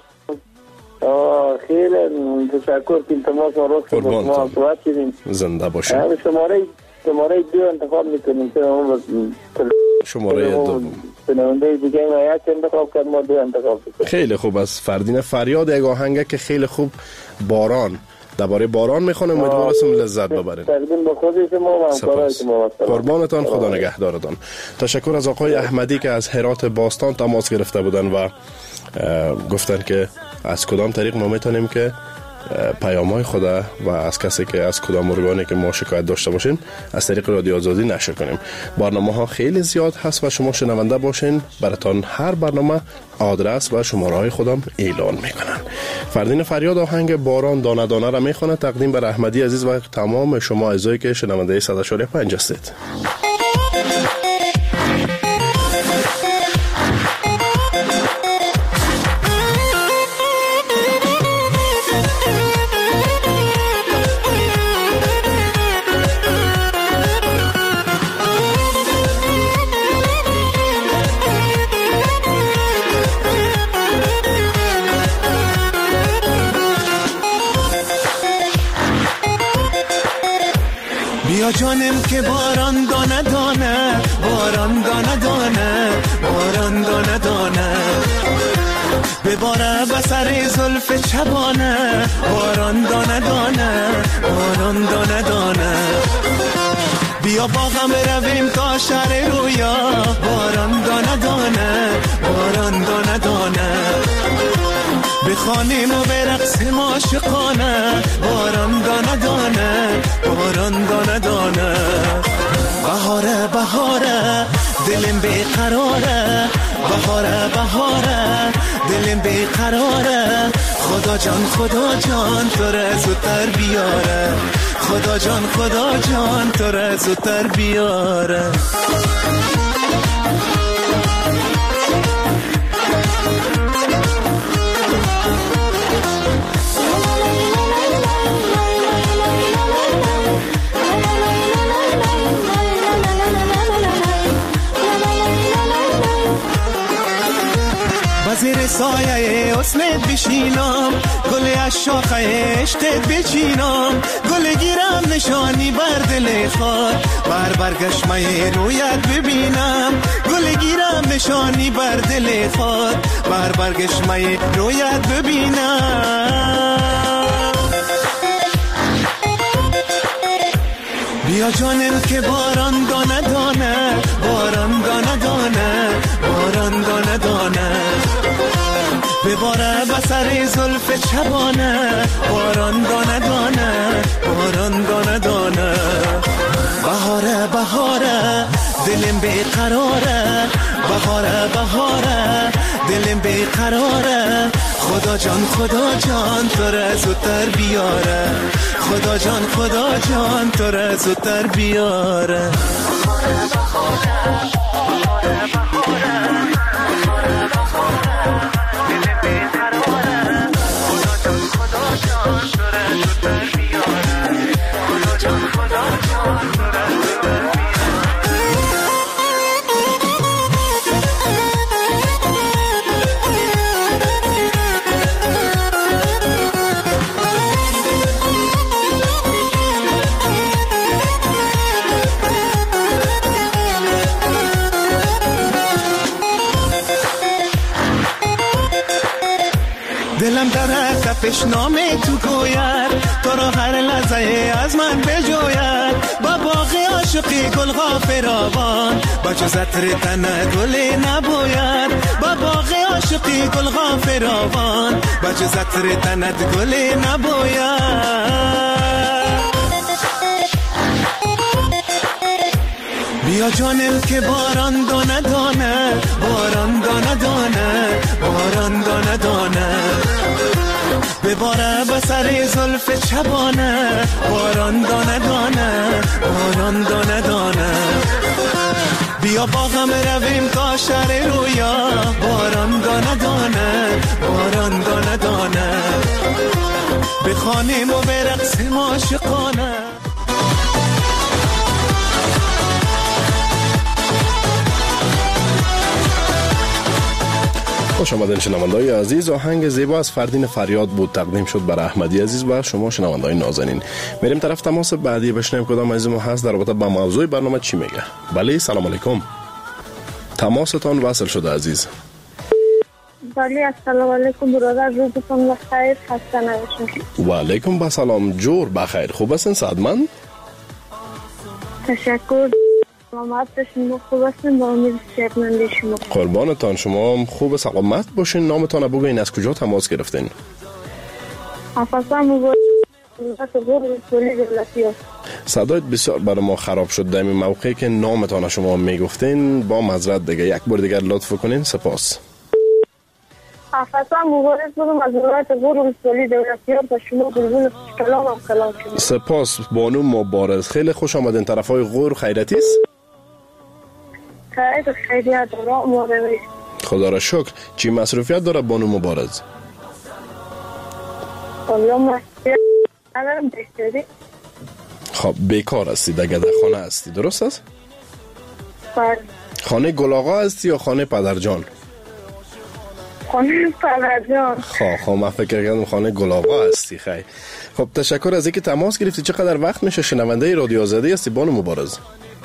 خیلی تشکر که تماس ما رو ما صحبت کردیم. زنده باشین. شماره شماره دو انتخاب میکنیم که اون شماره دو شنونده دیگه ما یک انتخاب کرد، ما دو انتخاب کنیم. خیلی خوب است. فردین فریاد یک آهنگه که خیلی خوب باران درباره باران میخونه. امیدوارم لذت ببرین. تقدیم به خود شما و همکارای شما. قربانتان، خدا نگهدارتان. تشکر از آقای احمدی که از هرات باستان تماس گرفته بودن و گفتن که از کدام طریق ما میتونیم که پیام‌های خدا و از کسی که از کدام ارگانی که ما شکایت داشته باشین از طریق رادیو آزادی نشر کنیم. برنامه ها خیلی زیاد هست و شما شنونده باشین. براتون هر برنامه آدرس و شماره های خودم اعلان میکنن. فردین فریاد آهنگ باران دانه دانه را میخونه. تقدیم بر احمدی عزیز و تمام شما اعضایی که شنونده صد و چهار و پنج هستید. بیا جان جانم که باران دانه دانه، باران دانه دانه، باران دانه دانه بباره به سر زلف چبانه، باران دانه دانه، باران دانه دانه بیا با غم رویم تا شهر رویا، باران دانه دانه، باران دانه دانه بخوانیم و برقصیم عاشقانه، باران دانه دانه، باران دانه دانه بهاره بهاره دلم بیقراره، بهاره بهاره دلم بیقراره خدا جان خدا جان تو را زودتر بیاره، خدا جان خدا جان تو را زودتر بیاره. زیر سایه حسنت بشینم، گل از شاخه عشقت بچینم، گل گیرم نشانی بر دل خود، بر برگشمه رویت ببینم، گل گیرم نشانی بر دل خود، بر برگشمه رویت ببینم. بیا جانم که باران دانه دانه، باران دانه دانه، باران دانه دانه بباره به سر زلف چبانه، باران دانه دانه، باران دانه دانه بهاره بهاره دلم بیقراره، بهاره بهاره دلم بیقراره خدا جان خدا جان تو را زودتر بیاره، خدا جان خدا جان تو را زودتر بیاره. دلم در تپش نام تو گوید، تو را هر لحظه از من بجوید، با باغ عاشقی گل غافراوان با جز عطر تنت گلی نبوید، با باغ عاشقی گل غافراوان با جز عطر تنت گلی نبوید. بیا جانم که باران دانه دانه، باران دانه دانه، باران دانه دانه بباره به سر زلف چبانه، باران دانه دانه، باران دانه دانه بیا با غم رویم تا شهر رویا، باران دانه دانه، باران دانه دانه بخوانیم و برقصیم عاشقانه. خوش آمدین شنونده‌های عزیز. آهنگ زیبا از فردین فریاد بود تقدیم شد بر احمدی عزیز و شما شنونده‌های نازنین. میریم طرف تماس بعدی بشنویم کدام عزیز ما هست در رابطه با موضوع برنامه چی میگه. بله سلام علیکم. تماستان وصل شده عزیز. بله السلام علیکم برادر، روزتون بخیر، خسته نباشید. و علیکم السلام، جور بخیر. خوب هستین سعادتمند؟ تشکر. سلامت باشین، خوب هستین، با امید صحتمندی شما. قربانتان، شما خوب سلامت باشین. نامتان بگوین، از کجا تماس گرفتین؟ افسان مبارک صدایت بسیار برای ما خراب شد. در این موقعی که نامتان شما میگفتین با معذرت دیگه یک بار دیگر لطف کنین. سپاس. افسان مبارک بودم از ولایت غور ولسوالی دولتیار با شما بلبل کلام هم کلام شما. سپاس بانو مبارز، خیلی خوش آمدین. طرفای غور خیرتی است؟ خیرت خیریت داره مورد. خدا را شکر. چی مصروفیت داره بانو مبارز؟ والله مصروفیت ندارم بهتری. خب بیکار هستی، دیگه در خانه هستی، درست است؟ بله. خانه گل آقا هستی یا خانه پدرجان؟ خانه فرجان. خب خب من فکر کردم خانه گلاغا هستی. خیلی خب تشکر از اینکه تماس گرفتی. چقدر وقت میشه شنونده رادیو آزادی هستی بانو مبارز؟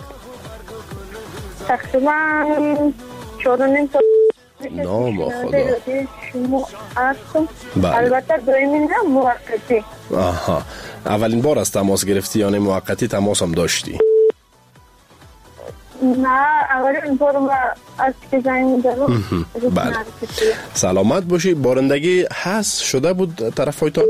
تقریبا چهار و نیم سال. نام خدا. شما هستم. بله. البته دویمی نه موقتی. آها اولین بار از تماس گرفتی یا موقتی تماس هم داشتی؟ نه اولین بار ما از که زنگ دارم. بله سلامت باشی. بارندگی هست شده بود طرف هایتان؟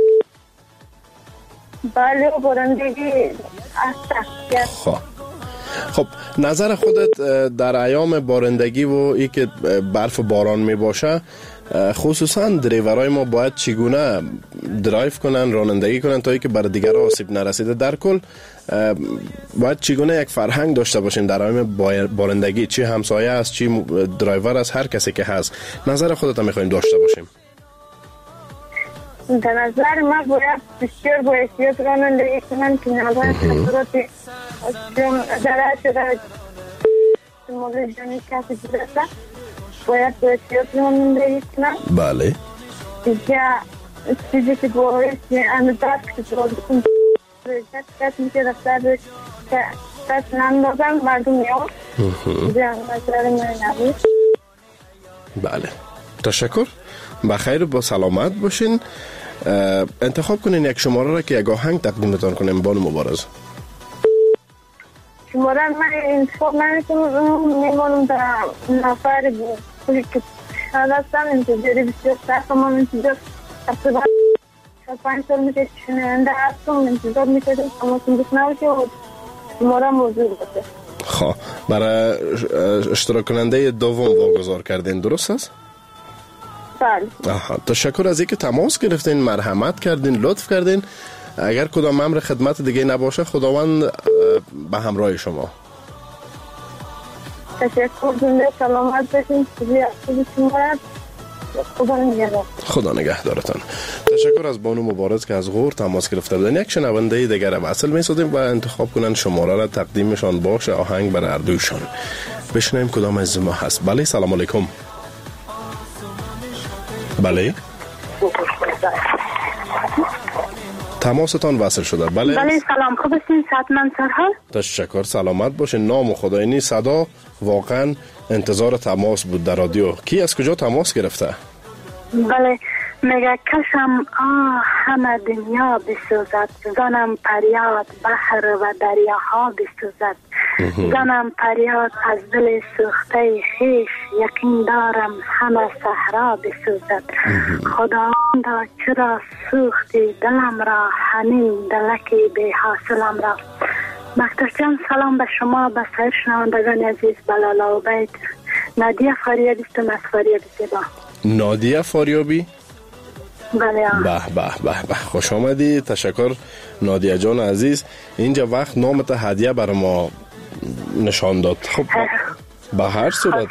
بله بارندگی هست. خب خب نظر خودت در ایام بارندگی و ای که برف و باران می باشه خصوصا دریورای ما باید چگونه درایو کنن رانندگی کنن تا ای که بر دیگر آسیب نرسیده؟ در کل باید چگونه یک فرهنگ داشته باشین در ایام بارندگی؟ چی همسایه است چی درایور است هر کسی که هست نظر خودت هم میخوایم داشته باشیم. در نظر ما باید بسیار با احتیاط رانندگی کنن که نظر خطرات چون در شده مورد جانی کسی برسه باید با احتیاط رانندگی کنن. بله دیگه چیزی که باید اندازت که باید کن کسی میشه رفتر که کسی نندازن مردم میاد دیگه نظر من نبود. بله تشکر. بخیر با سلامت باشین. انتخاب کنین یک شماره را که یک آهنگ تقدیمتان کنیم بانو مبارز. شماره من انتخاب نمیکنم میمانم در نفر پولی که هستم انتظاری بسیار سخت من انتظار تقریبا پنج سال میشه شنونده هستم انتظار میشه تماسون بس نباشه و شماره موضوع باشه. خب برای اشتراک کننده دوم واگذار کردین درست است؟ بله. آها تشکر از اینکه تماس گرفتین مرحمت کردین لطف کردین. اگر کدام امر خدمت دیگه نباشه خداوند به همراه شما. تشکر زنده سلامت باشین. خدا نگهدار. خدا نگهدارتان. تشکر از بانو مبارز که از غور تماس گرفته بودن. یک شنونده دیگر را وصل می‌سازیم و انتخاب کنن شماره را تقدیمشان باشه آهنگ بر اردوشان. بشنویم کدام از ما هست. بله سلام علیکم. بله تماستان وصل شده. بله بله سلام خوب هستین سعادتمند سرحال. تشکر سلامت باشین. نام و خداینی صدا واقعا انتظار تماس بود در رادیو. کی از کجا تماس گرفته؟ بله میگه کشم آه همه دنیا بسوزد زنم پریاد بحر و دریاها بسوزد زنم پریاد از دل سوخته خیش یقین دارم همه صحرا بسوزد خداوندا چرا سوختی دلم را همین دلکی بی حاصلم را. مختر جان سلام به شما به سایر شنوندگان عزیز بلالا و بیت. نادیه فاریابی استم از فاریابی زیبا. نادیه فاریابی؟ بله به به به به خوش آمدی. تشکر نادیه جان عزیز. اینجا وقت نامت هدیه بر ما نشان داد. خب به هر صورت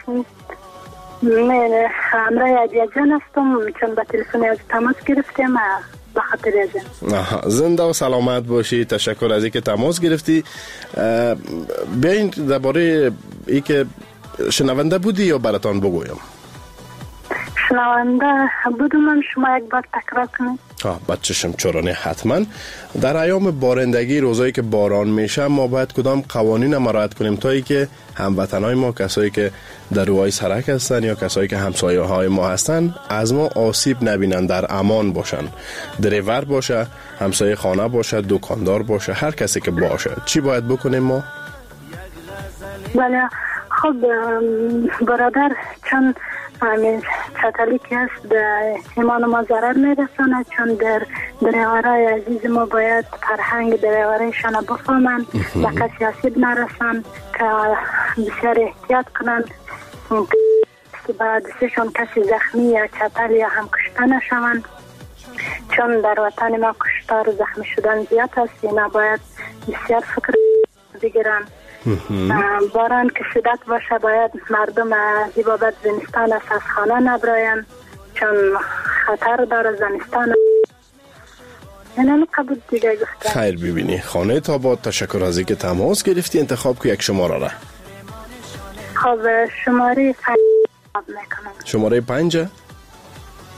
من همراه هدیه جان هستم چون به تلفن از تماس گرفتیم به خاطر ازم. زنده و سلامت باشی. تشکر از اینکه تماس گرفتی. بیاین درباره ای که شنونده بودی یا براتان بگویم؟ شنونده بودم. شما یک بار تکرار کنید. آه بچشم چرانه حتما. در ایام بارندگی روزایی که باران میشه ما باید کدام قوانین ما رعایت کنیم تا ای که هموطنای ما کسایی که در روهای سرک هستن یا کسایی که همسایه های ما هستن از ما آسیب نبینن در امان باشن. دریور باشه همسایه خانه باشه دکاندار باشه هر کسی که باشه چی باید بکنیم ما؟ بله خب برادر چون همین چطلی که هست به ایمان ما ضرر میرسانه چون در دریورای عزیز ما باید فرهنگ دریورایشان بفهمن و کسی آسیب نرسن که بسیار احتیاط کنن که بعد دستشون کسی زخمی یا چطل یا هم کشته نشون چون در وطن ما کشتار و زخمی شدن زیاد هست. اینا باید بسیار فکر بگیرن. باران که شدت باشه باید مردم از بابت زمستان از خانه نبراین چون خطر داره زمستان. اینم قبول دیگه گفتم. خیر ببینی خانه تا با تشکر از اینکه تماس گرفتی. انتخاب که یک شماره را. خب شماره پنج میکنم. شماره پنج؟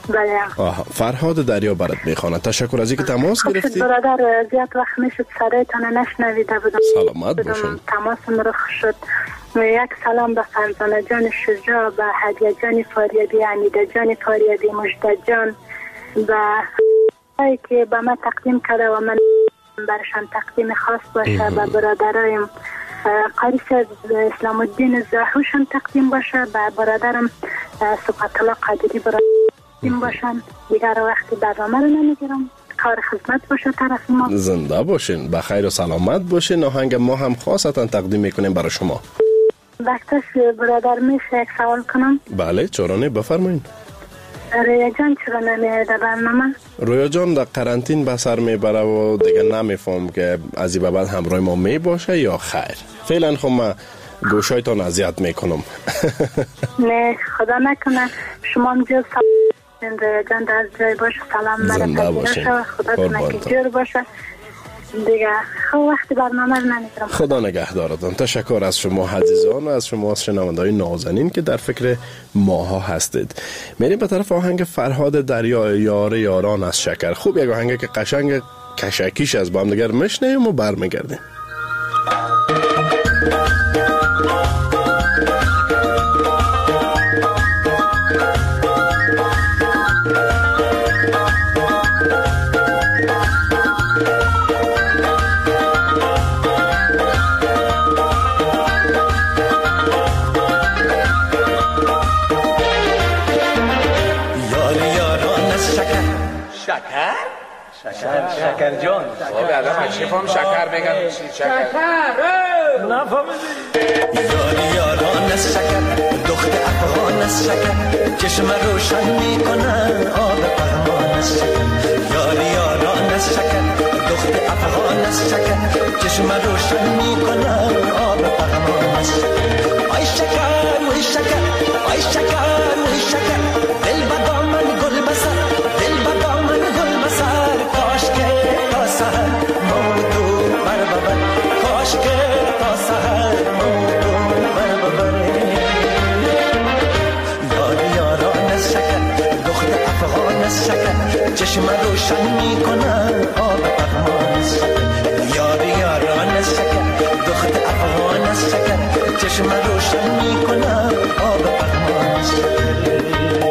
بله. آها، فرهاد دریا برات میخواند. تشکر از اینکه تماس گرفتی. برادر زیاد وقت میشد صدایتان نشنویده بودم. سلامت باشین. تماسم رخ شد. یک سلام به فرزانه جان شجاع، به هدیه جان فاریابی، حمیده جان فاریابی، مجد جان، به هایی که به من تقدیم کرده و من برشان تقدیم خاص باشه. به برادرایم قاری صاحب اسلام الدین زاهوشان تقدیم باشه. به برادرم صفت الله قادری برادرم باشن. دیگر وقتی برنامه رو نمیگیرم. کار خدمت باشه طرف ما. زنده باشین، بخیر و سلامت باشین. آهنگ ما هم خاصتا تقدیم میکنیم برای شما. وقتش برادر میشه یک سوال کنم؟ بله چرا بفرمایید. رویا جان چرا نمیاد برنامه؟ رویا جان در قرنطین به سر میبره و دیگه نمیفهم که از این بعد همراه ما می باشه یا خیر. فعلا خب من گوشایتان اذیت میکنم. نه خدا نکنه. شما هم جز سلام رویا جان در جای باشه. سلام زنده باشین. خدا کنه که جور باشه. دیگه خب وقتی برنامه رو نمیگیرم. خدا نگهدارتان. تشکر از شما عزیزان و از شما از شنونده‌های نازنین که در فکر ماها هستید. میریم به طرف آهنگ فرهاد دریا یار یاران از شکر. خوب یک آهنگ که قشنگ کشکیش از با هم دیگر میشنیم و برمیگردیم. شکر؟ شکر شکر جان. بابا الان شفام شکر میگن. شکر نفهمیدی. یاری یاران از شکر، دخت افغان از شکر، چشم روشن میکنن آب پهمان از شکر. یاری یاران از شکر، دخت افغان از شکر، چشم روشن میکنن آب پهمان از شکر. آی شکر وی شکر، آی شکر وی شکر، دل بدام من گل بسر، دل بدام من گل بسر، کاش که تا سحر موتو بر ببر، کاش که تا سحر موتو بر ببر. یاری یاران از شکر، دخت افغان از شکر، چشم روشن میکنن آب پهمان از شکر. یاری یاران از شکر، دخت افغان از شکر، چشم روشن میکنن آب پهمان از شکر.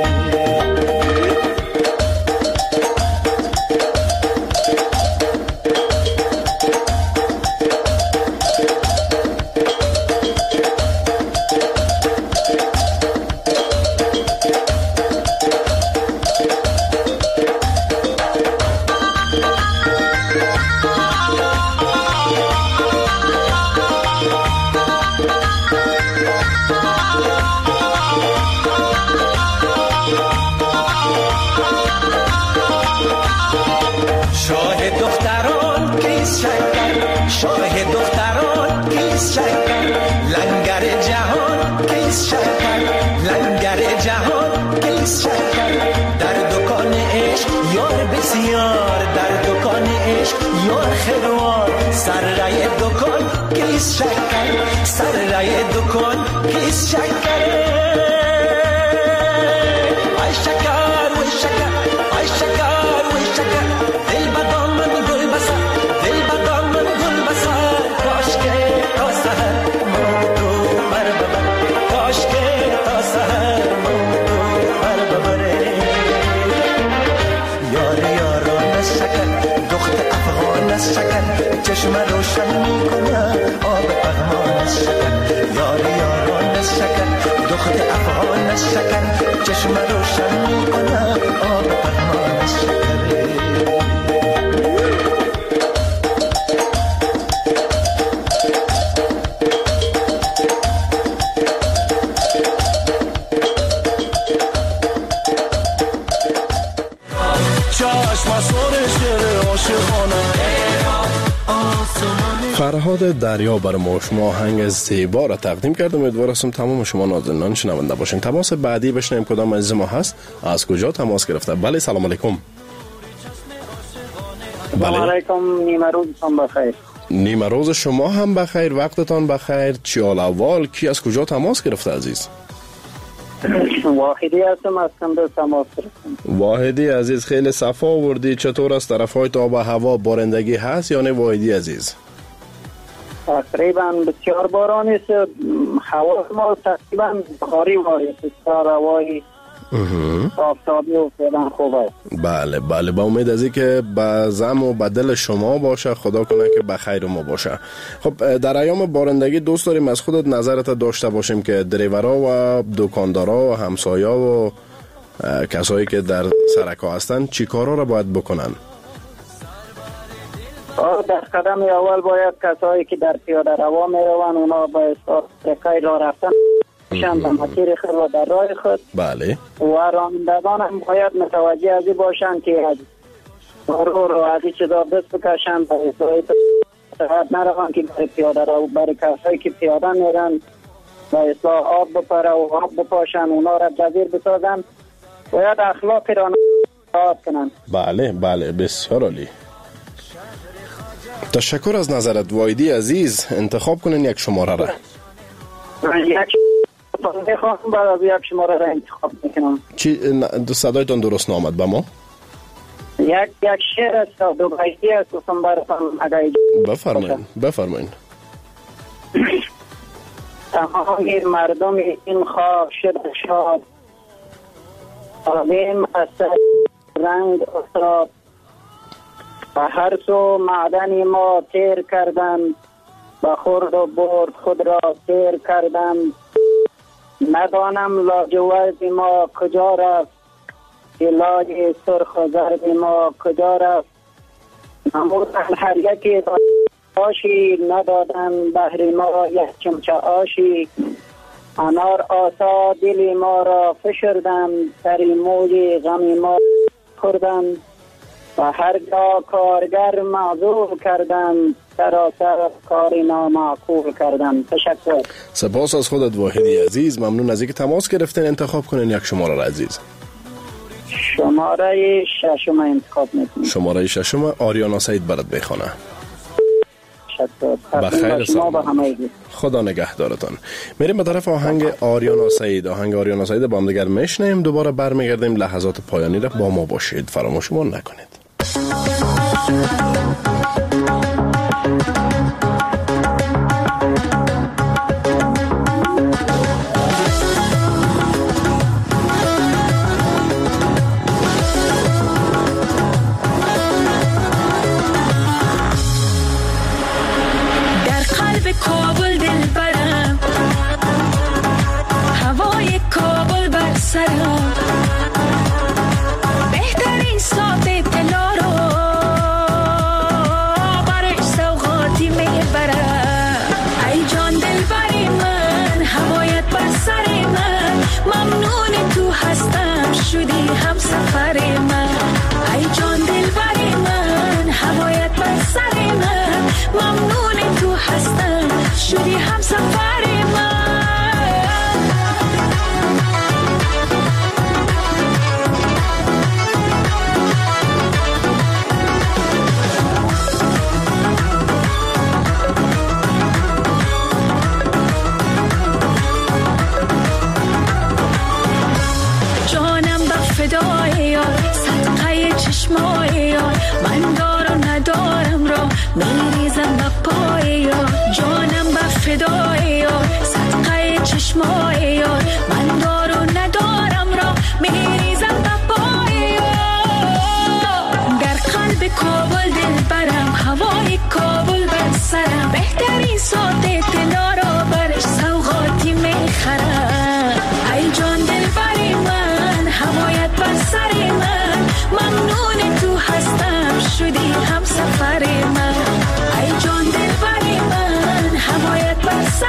چشم روشن میکنه آب پهمان از شکر. یاری یاران از شکر، دخت افغان از شکر، چشم روشن میکنه آب پهمان از شکر. فرهاد دریا برای ما شما آهنگ زیبا را تقدیم کرد. امیدوار هستم تمام شما نازنینان شنونده باشین. تماس بعدی بشنویم کدام عزیز ما هست، از کجا تماس گرفته. بله سلام علیکم. سلام علیکم. نیمه روزتان بخیر. نیمه روز شما هم بخیر، وقتتان بخیر. چی حال احوال؟ کی از کجا تماس گرفته عزیز؟ واحدی هستم از کنده تماس رسیم. واحدی عزیز خیلی صفا آوردی. چطور است طرف های آب و هوا؟ بارندگی هست یا نه واحدی عزیز؟ تقریبا بسیار بارانی است. هوا ما تقریبا بخاری واری است. هوای آفتابی و فعلا خوب است. بله بله، با امید از که به زم و به دل شما باشه، خدا کنه که به خیر ما باشه. خب در ایام بارندگی دوست داریم از خودت نظرت داشته باشیم که دریورا و دکاندارا و همسایا و کسایی که در سرکا هستن چی کارا را باید بکنن؟ در قدم اول باید کسایی که در پیاده روا میروند اونا باید سرکای راه رفتن باشند به مسیر خود و در راه خود. بله. و رانندگان هم باید متوجه از این باشند که از رو رو از این چیزا دست بکشند، برای اصلاح نروند که برای پیاده رو برای کسایی که پیاده میرن با اصلاح آب بپره و آب بپاشن اونا را جزیر بسازن. باید اخلاق رانندگان رعایت کنند. بله بله، بسیار عالی. تشکر از نظرت واحدی عزیز. انتخاب کنین یک شماره را. یک میخوام بعد از یک شماره را انتخاب میکنم. چی صدایتان درست نامد به ما؟ یک یک شعر است دو بیتی است گفتم براتون اگر بفرمایید بفرمایید. تمام مردم این خاک شد شاد، آدم از رنگ افتاد، و هر سو معدن ما تیر کردن، با خورد و برد خود را تیر کردن. ندانم لاجورد ما کجا رفت، لاج سرخ و زرد ما کجا رفت. نمودن هر یکی آشی، ندادن بهر ما یک چمچه آشی. انار آسا دل ما را فشردن، سری موج غم ما خوردن. و هرگاه کارگر معذور کردن، سراسر کاری نامعقول کردن. تشکر. سپاس از خودت واحدی عزیز. ممنون از اینکه تماس گرفتین. انتخاب کنین یک شماره را عزیز. شماره ششم انتخاب میکنم. شماره ششم آریانا سعید برات بخونه. تشکر. بخیر سلام. خدا نگهدارتان. میریم به طرف آهنگ آریانا سعید. آهنگ آریانا سعید با هم دیگر میشنیم. دوباره برمیگردیم. لحظات پایانی را با ما باشید. فراموشمان نکنید. کابل دل برم، هوای کابل بر سرم، بهترین ساعت دلا رو برش سوغاتی میبرم. ای جان دل بری من، هوایت بر سر من، ممنون تو هستم شدی هم سفر من. ای جان دل بری من، هوایت بر سر من، ممنون تو هستم شدی هم سفر من. جانم به فدای یار، صدقه چشمای یار، من دار و ندارم را میریزم به پای یار. جانم به فدای یار، صدقه چشمای یار، من دار و ندارم را میریزم به پای یار. در قلب کابل دل برم، هوای کابل بر سرم، بهترین ساعت دلا را برش سوغاتی میخرم. ای جان دل بری من، هوایت بر سر من، ممنون تو هستم شدی هم سفر من. ای جان دل بری من، هوایت بر سر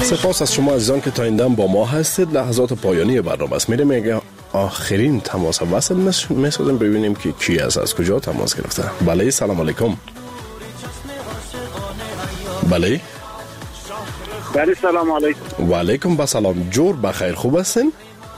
سپاس از شما عزیزان که تا این دم با ما هستید. لحظات پایانی برنامه است. میریم اگه آخرین تماس وصل میسازیم ببینیم که کی است، از کجا تماس گرفته. بله سلام علیکم. بله بله سلام علیکم. و علیکم با سلام. جور بخیر، خوب هستین؟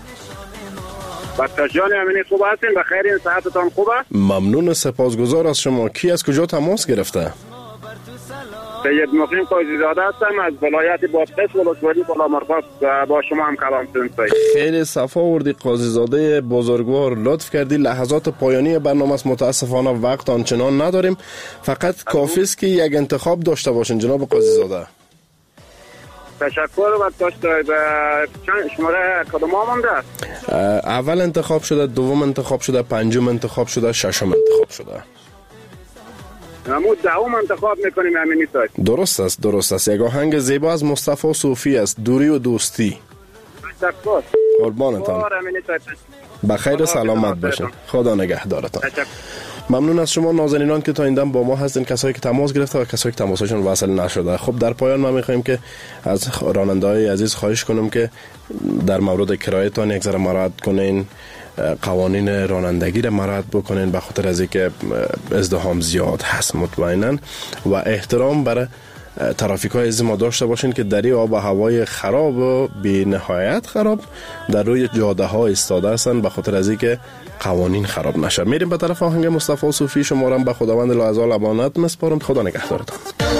بچه جان امینی خوب هستین؟ بخیر، این صحتتان خوبه؟ ممنون، سپاسگزار از شما. کی از کجا تماس گرفته؟ سید مقیم قاضی زاده هستم از ولایت بادغیس ولسوالی بالامرغاب. با شما هم کلام سنسای. خیلی صفا وردی قاضی زاده بزرگوار، لطف کردی. لحظات پایانی برنامه است، متاسفانه وقت آنچنان نداریم، فقط کافی است که یک انتخاب داشته باشین جناب قاضی زاده. تشکر. و داشته شماره کدام مونده؟ اول انتخاب شده، دوم انتخاب شده، پنجم انتخاب شده، ششم انتخاب شده. همون دهم انتخاب میکنیم امینی صاحب. درست است، درست است. یک آهنگ زیبا از مصطفی صوفی است، دوری و دوستی. تشکر. قربانتان. بخیر و سلامت باشین. خدا نگهدارتان. ممنون از شما نازنینان که تا این دم با ما هستین، کسایی که تماس گرفته و کسایی که تماسشون وصل نشده. خب در پایان ما میخوایم که از راننده‌های عزیز خواهش کنم که در مورد کرایه‌تان یک ذره مراعات کنین، قوانین رانندگی را مراعات بکنین، به خاطر از اینکه ازدحام زیاد هست مطمئنا، و احترام برای ترافیک های عزیز ما داشته باشین که در این آب و هوای خراب و بی نهایت خراب در روی جاده ها ایستاده هستن، به خاطر از اینکه قوانین خراب نشه. میریم به طرف آهنگ مصطفی صوفی. شما را به خداوند لاعضال امانت میسپارم. خدا نگهدارتان.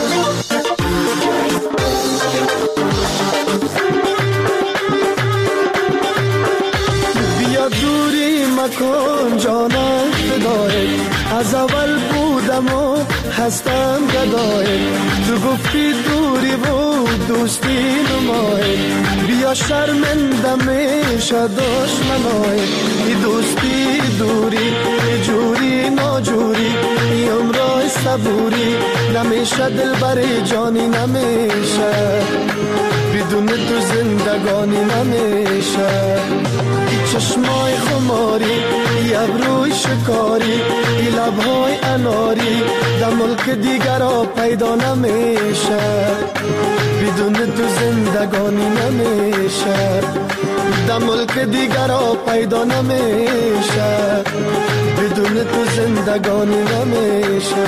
بیا دوری مکن جانم فدای، از اول بودم و هستم گدای، تو گفتی دوری بود دوستی نمای، بیا شرمنده میشه دشمنای، ای دوستی دوری ای جوری ناجوری، ای عمرای صبوری نمیشه دل بری جانی نمیشه، بدون تو زندگانی نمیشه، چشمای خماری ای ابروی شکاری ای لبهای اناری در ملک دیگر ها پیدا نمیشه، بدون تو زندگانی نمیشه، در ملک دیگر ها پیدا نمیشه، بدون تو زندگانی نمیشه.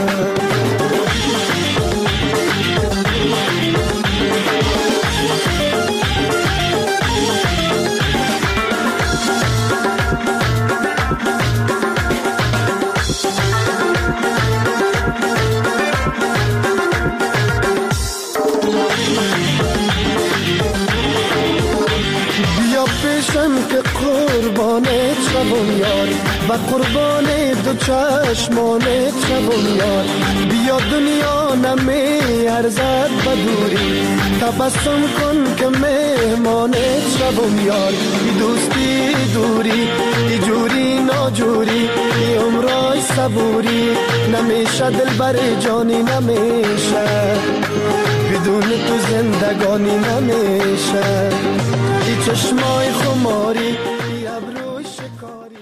که قربانت شوم یار و قربان دو چشمانت شوم یار، بیا دنیا نمی ارزد بدوری، تبسم کن که مهمانت شوم یار، ای دوستی دوری ای جوری ناجوری، ای عمرای صبوری نمیشه دل بر جانی نمیشه، بدون تو زندگانی نمیشه، ای چشمای خماری ای ابروی شکاری.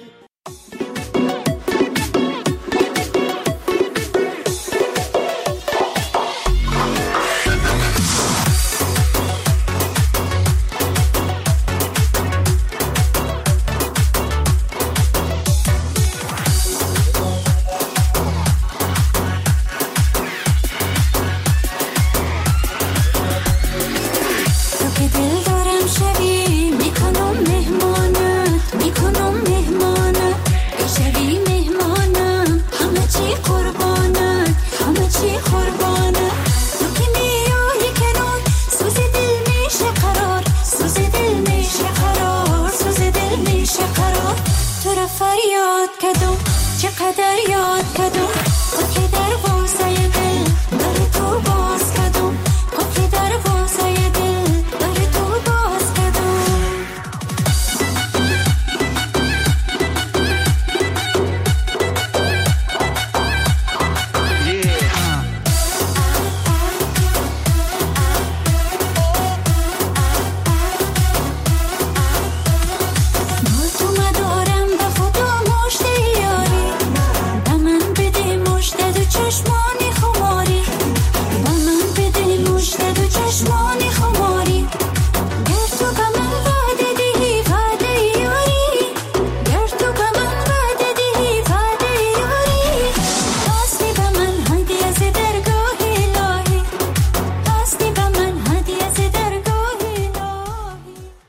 فریاد کدوم چقدر یاد کدوم